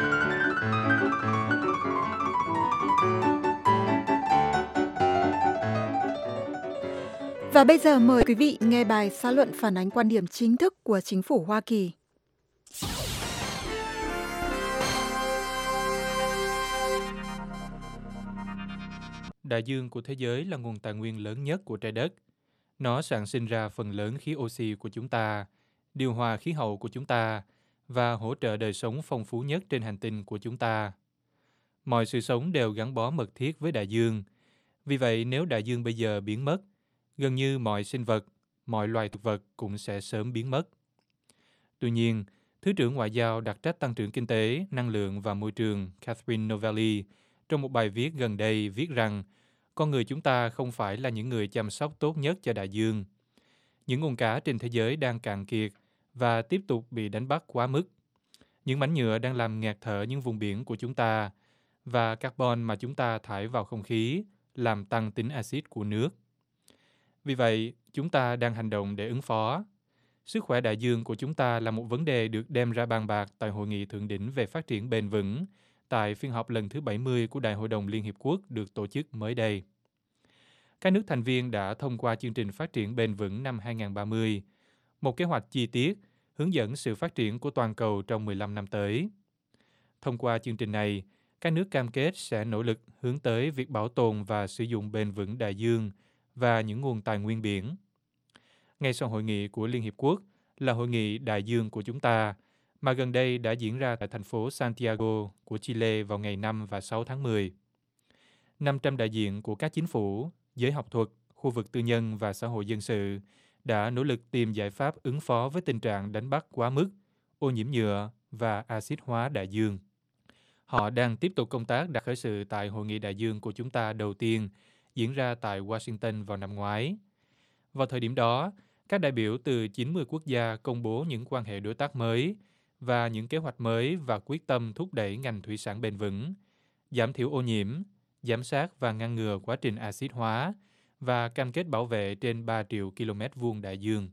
Và bây giờ mời quý vị nghe bài xã luận phản ánh quan điểm chính thức của chính phủ Hoa Kỳ. Đại dương của thế giới là nguồn tài nguyên lớn nhất của trái đất. Nó sản sinh ra phần lớn khí oxy của chúng ta, điều hòa khí hậu của chúng ta và hỗ trợ đời sống phong phú nhất trên hành tinh của chúng ta. Mọi sự sống đều gắn bó mật thiết với đại dương. Vì vậy, nếu đại dương bây giờ biến mất, gần như mọi sinh vật, mọi loài thực vật cũng sẽ sớm biến mất. Tuy nhiên, Thứ trưởng Ngoại giao đặc trách tăng trưởng kinh tế, năng lượng và môi trường Catherine Novelli trong một bài viết gần đây viết rằng con người chúng ta không phải là những người chăm sóc tốt nhất cho đại dương. Những nguồn cá trên thế giới đang cạn kiệt và tiếp tục bị đánh bắt quá mức. Những mảnh nhựa đang làm ngạt thở những vùng biển của chúng ta và carbon mà chúng ta thải vào không khí làm tăng tính axit của nước. Vì vậy, chúng ta đang hành động để ứng phó. Sức khỏe đại dương của chúng ta là một vấn đề được đem ra bàn bạc tại Hội nghị Thượng đỉnh về phát triển bền vững tại phiên họp lần thứ bảy mươi của Đại hội đồng Liên Hiệp Quốc được tổ chức mới đây. Các nước thành viên đã thông qua chương trình phát triển bền vững năm hai không ba không, một kế hoạch chi tiết hướng dẫn sự phát triển của toàn cầu trong mười lăm năm tới. Thông qua chương trình này, các nước cam kết sẽ nỗ lực hướng tới việc bảo tồn và sử dụng bền vững đại dương và những nguồn tài nguyên biển. Ngay sau hội nghị của Liên Hiệp Quốc là hội nghị đại dương của chúng ta, mà gần đây đã diễn ra tại thành phố Santiago của Chile vào ngày năm và sáu tháng mười. năm trăm đại diện của các chính phủ, giới học thuật, khu vực tư nhân và xã hội dân sự đã nỗ lực tìm giải pháp ứng phó với tình trạng đánh bắt quá mức, ô nhiễm nhựa và axit hóa đại dương. Họ đang tiếp tục công tác đặt khởi sự tại hội nghị đại dương của chúng ta đầu tiên, diễn ra tại Washington vào năm ngoái. Vào thời điểm đó, các đại biểu từ chín mươi quốc gia công bố những quan hệ đối tác mới và những kế hoạch mới và quyết tâm thúc đẩy ngành thủy sản bền vững, giảm thiểu ô nhiễm, giám sát và ngăn ngừa quá trình axit hóa và cam kết bảo vệ trên ba triệu ki lô mét vuông đại dương.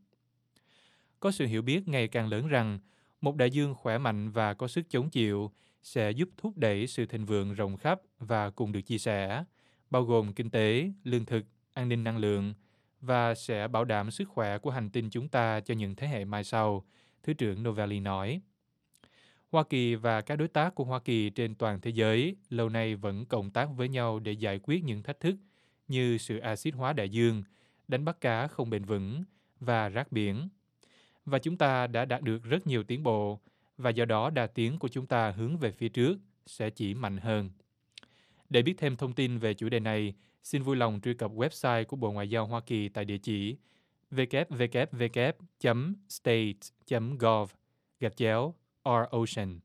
Có sự hiểu biết ngày càng lớn rằng một đại dương khỏe mạnh và có sức chống chịu sẽ giúp thúc đẩy sự thịnh vượng rộng khắp và cùng được chia sẻ, bao gồm kinh tế, lương thực, an ninh năng lượng, và sẽ bảo đảm sức khỏe của hành tinh chúng ta cho những thế hệ mai sau, Thứ trưởng Novelli nói. Hoa Kỳ và các đối tác của Hoa Kỳ trên toàn thế giới lâu nay vẫn cộng tác với nhau để giải quyết những thách thức như sự axit hóa đại dương, đánh bắt cá không bền vững và rác biển. Và chúng ta đã đạt được rất nhiều tiến bộ, và do đó đà tiến của chúng ta hướng về phía trước sẽ chỉ mạnh hơn. Để biết thêm thông tin về chủ đề này, xin vui lòng truy cập website của Bộ Ngoại giao Hoa Kỳ tại địa chỉ w w w chấm state chấm gov gạch chéo R Ocean.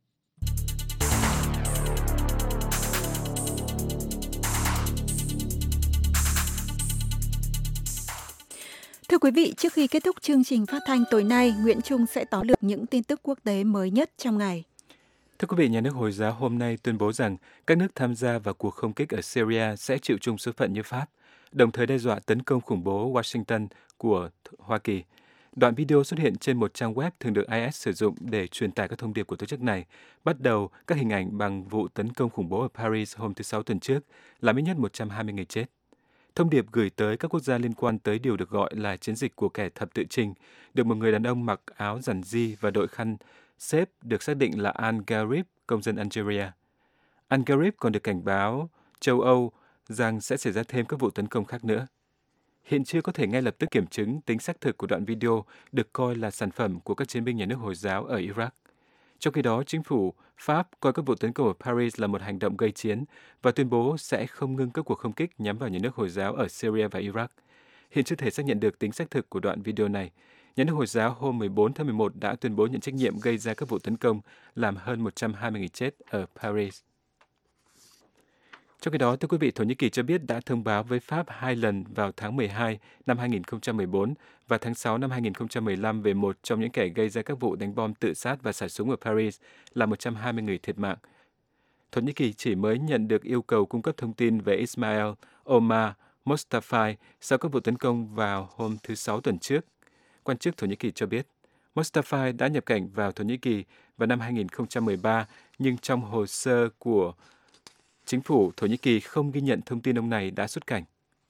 Thưa Thưa quý vị, trước khi kết thúc chương trình phát thanh tối nay, Nguyễn Trung sẽ tóm lược những tin tức quốc tế mới nhất trong ngày. Thưa quý vị, nhà nước Hồi giáo hôm nay tuyên bố rằng các nước tham gia vào cuộc không kích ở Syria sẽ chịu chung số phận như Pháp, đồng thời đe dọa tấn công khủng bố Washington của Hoa Kỳ. Đoạn video xuất hiện trên một trang web thường được i ét sử dụng để truyền tải các thông điệp của tổ chức này, bắt đầu các hình ảnh bằng vụ tấn công khủng bố ở Paris hôm thứ Sáu tuần trước, làm ít nhất một trăm hai mươi người chết. Thông điệp gửi tới các quốc gia liên quan tới điều được gọi là chiến dịch của kẻ thập tự chinh, được một người đàn ông mặc áo giản di và đội khăn xếp được xác định là Al-Gharib, công dân Algeria. Al-Gharib còn được cảnh báo châu Âu rằng sẽ xảy ra thêm các vụ tấn công khác nữa. Hiện chưa có thể ngay lập tức kiểm chứng tính xác thực của đoạn video được coi là sản phẩm của các chiến binh nhà nước Hồi giáo ở Iraq. Trong khi đó, chính phủ Pháp coi các vụ tấn công ở Paris là một hành động gây chiến và tuyên bố sẽ không ngưng các cuộc không kích nhắm vào nhà nước Hồi giáo ở Syria và Iraq. Hiện chưa thể xác nhận được tính xác thực của đoạn video này. Nhà nước Hồi giáo hôm mười bốn tháng mười một đã tuyên bố nhận trách nhiệm gây ra các vụ tấn công làm hơn một trăm hai mươi người chết ở Paris. Trong khi đó, thưa quý vị, Thổ Nhĩ Kỳ cho biết đã thông báo với Pháp hai lần vào tháng mười hai năm hai nghìn không trăm mười bốn và tháng sáu năm hai nghìn không trăm mười lăm về một trong những kẻ gây ra các vụ đánh bom tự sát và xả súng ở Paris, làm một trăm hai mươi người thiệt mạng. Thổ Nhĩ Kỳ chỉ mới nhận được yêu cầu cung cấp thông tin về Ismail Omar Mostafai sau các vụ tấn công vào hôm thứ Sáu tuần trước. Quan chức Thổ Nhĩ Kỳ cho biết, Mostafai đã nhập cảnh vào Thổ Nhĩ Kỳ vào năm hai nghìn không trăm mười ba, nhưng trong hồ sơ của chính phủ Thổ Nhĩ Kỳ không ghi nhận thông tin ông này đã xuất cảnh.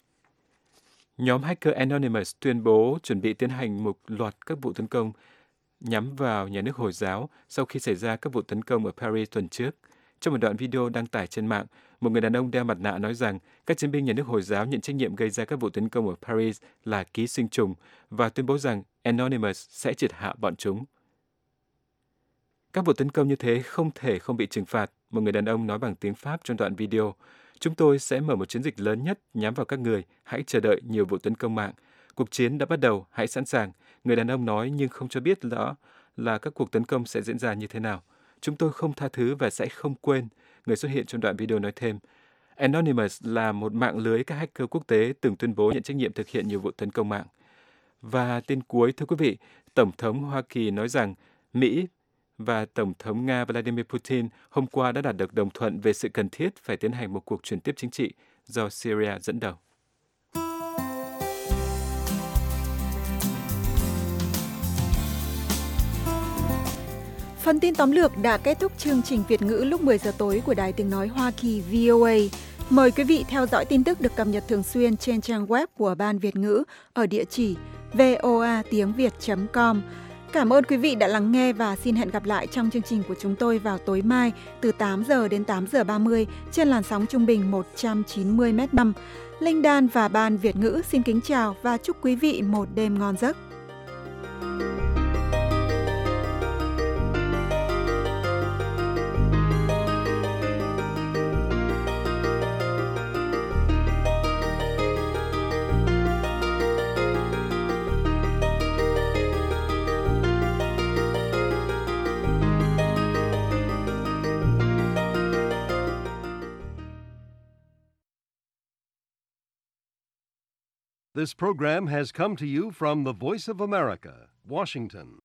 Nhóm hacker Anonymous tuyên bố chuẩn bị tiến hành một loạt các vụ tấn công nhắm vào nhà nước Hồi giáo sau khi xảy ra các vụ tấn công ở Paris tuần trước. Trong một đoạn video đăng tải trên mạng, một người đàn ông đeo mặt nạ nói rằng các chiến binh nhà nước Hồi giáo nhận trách nhiệm gây ra các vụ tấn công ở Paris là ký sinh trùng và tuyên bố rằng Anonymous sẽ triệt hạ bọn chúng. Các vụ tấn công như thế không thể không bị trừng phạt, một người đàn ông nói bằng tiếng Pháp trong đoạn video. Chúng tôi sẽ mở một chiến dịch lớn nhất nhắm vào các người, hãy chờ đợi nhiều vụ tấn công mạng. Cuộc chiến đã bắt đầu, hãy sẵn sàng, người đàn ông nói nhưng không cho biết rõ là các cuộc tấn công sẽ diễn ra như thế nào. Chúng tôi không tha thứ và sẽ không quên, người xuất hiện trong đoạn video nói thêm. Anonymous là một mạng lưới các hacker quốc tế từng tuyên bố nhận trách nhiệm thực hiện nhiều vụ tấn công mạng. Và tin cuối, thưa quý vị, Tổng thống Hoa Kỳ nói rằng Mỹ và Tổng thống Nga Vladimir Putin hôm qua đã đạt được đồng thuận về sự cần thiết phải tiến hành một cuộc chuyển tiếp chính trị do Syria dẫn đầu. Phần tin tóm lược đã kết thúc chương trình Việt ngữ lúc mười giờ tối của Đài Tiếng Nói Hoa Kỳ vê o a. Mời quý vị theo dõi tin tức được cập nhật thường xuyên trên trang web của Ban Việt ngữ ở địa chỉ voa tiếng việt chấm com. Cảm ơn quý vị đã lắng nghe và xin hẹn gặp lại trong chương trình của chúng tôi vào tối mai từ tám giờ đến tám giờ ba mươi trên làn sóng trung bình một trăm chín mươi mét năm. Linh Đan và Ban Việt ngữ xin kính chào và chúc quý vị một đêm ngon giấc. This program has come to you from the Voice of America, Washington.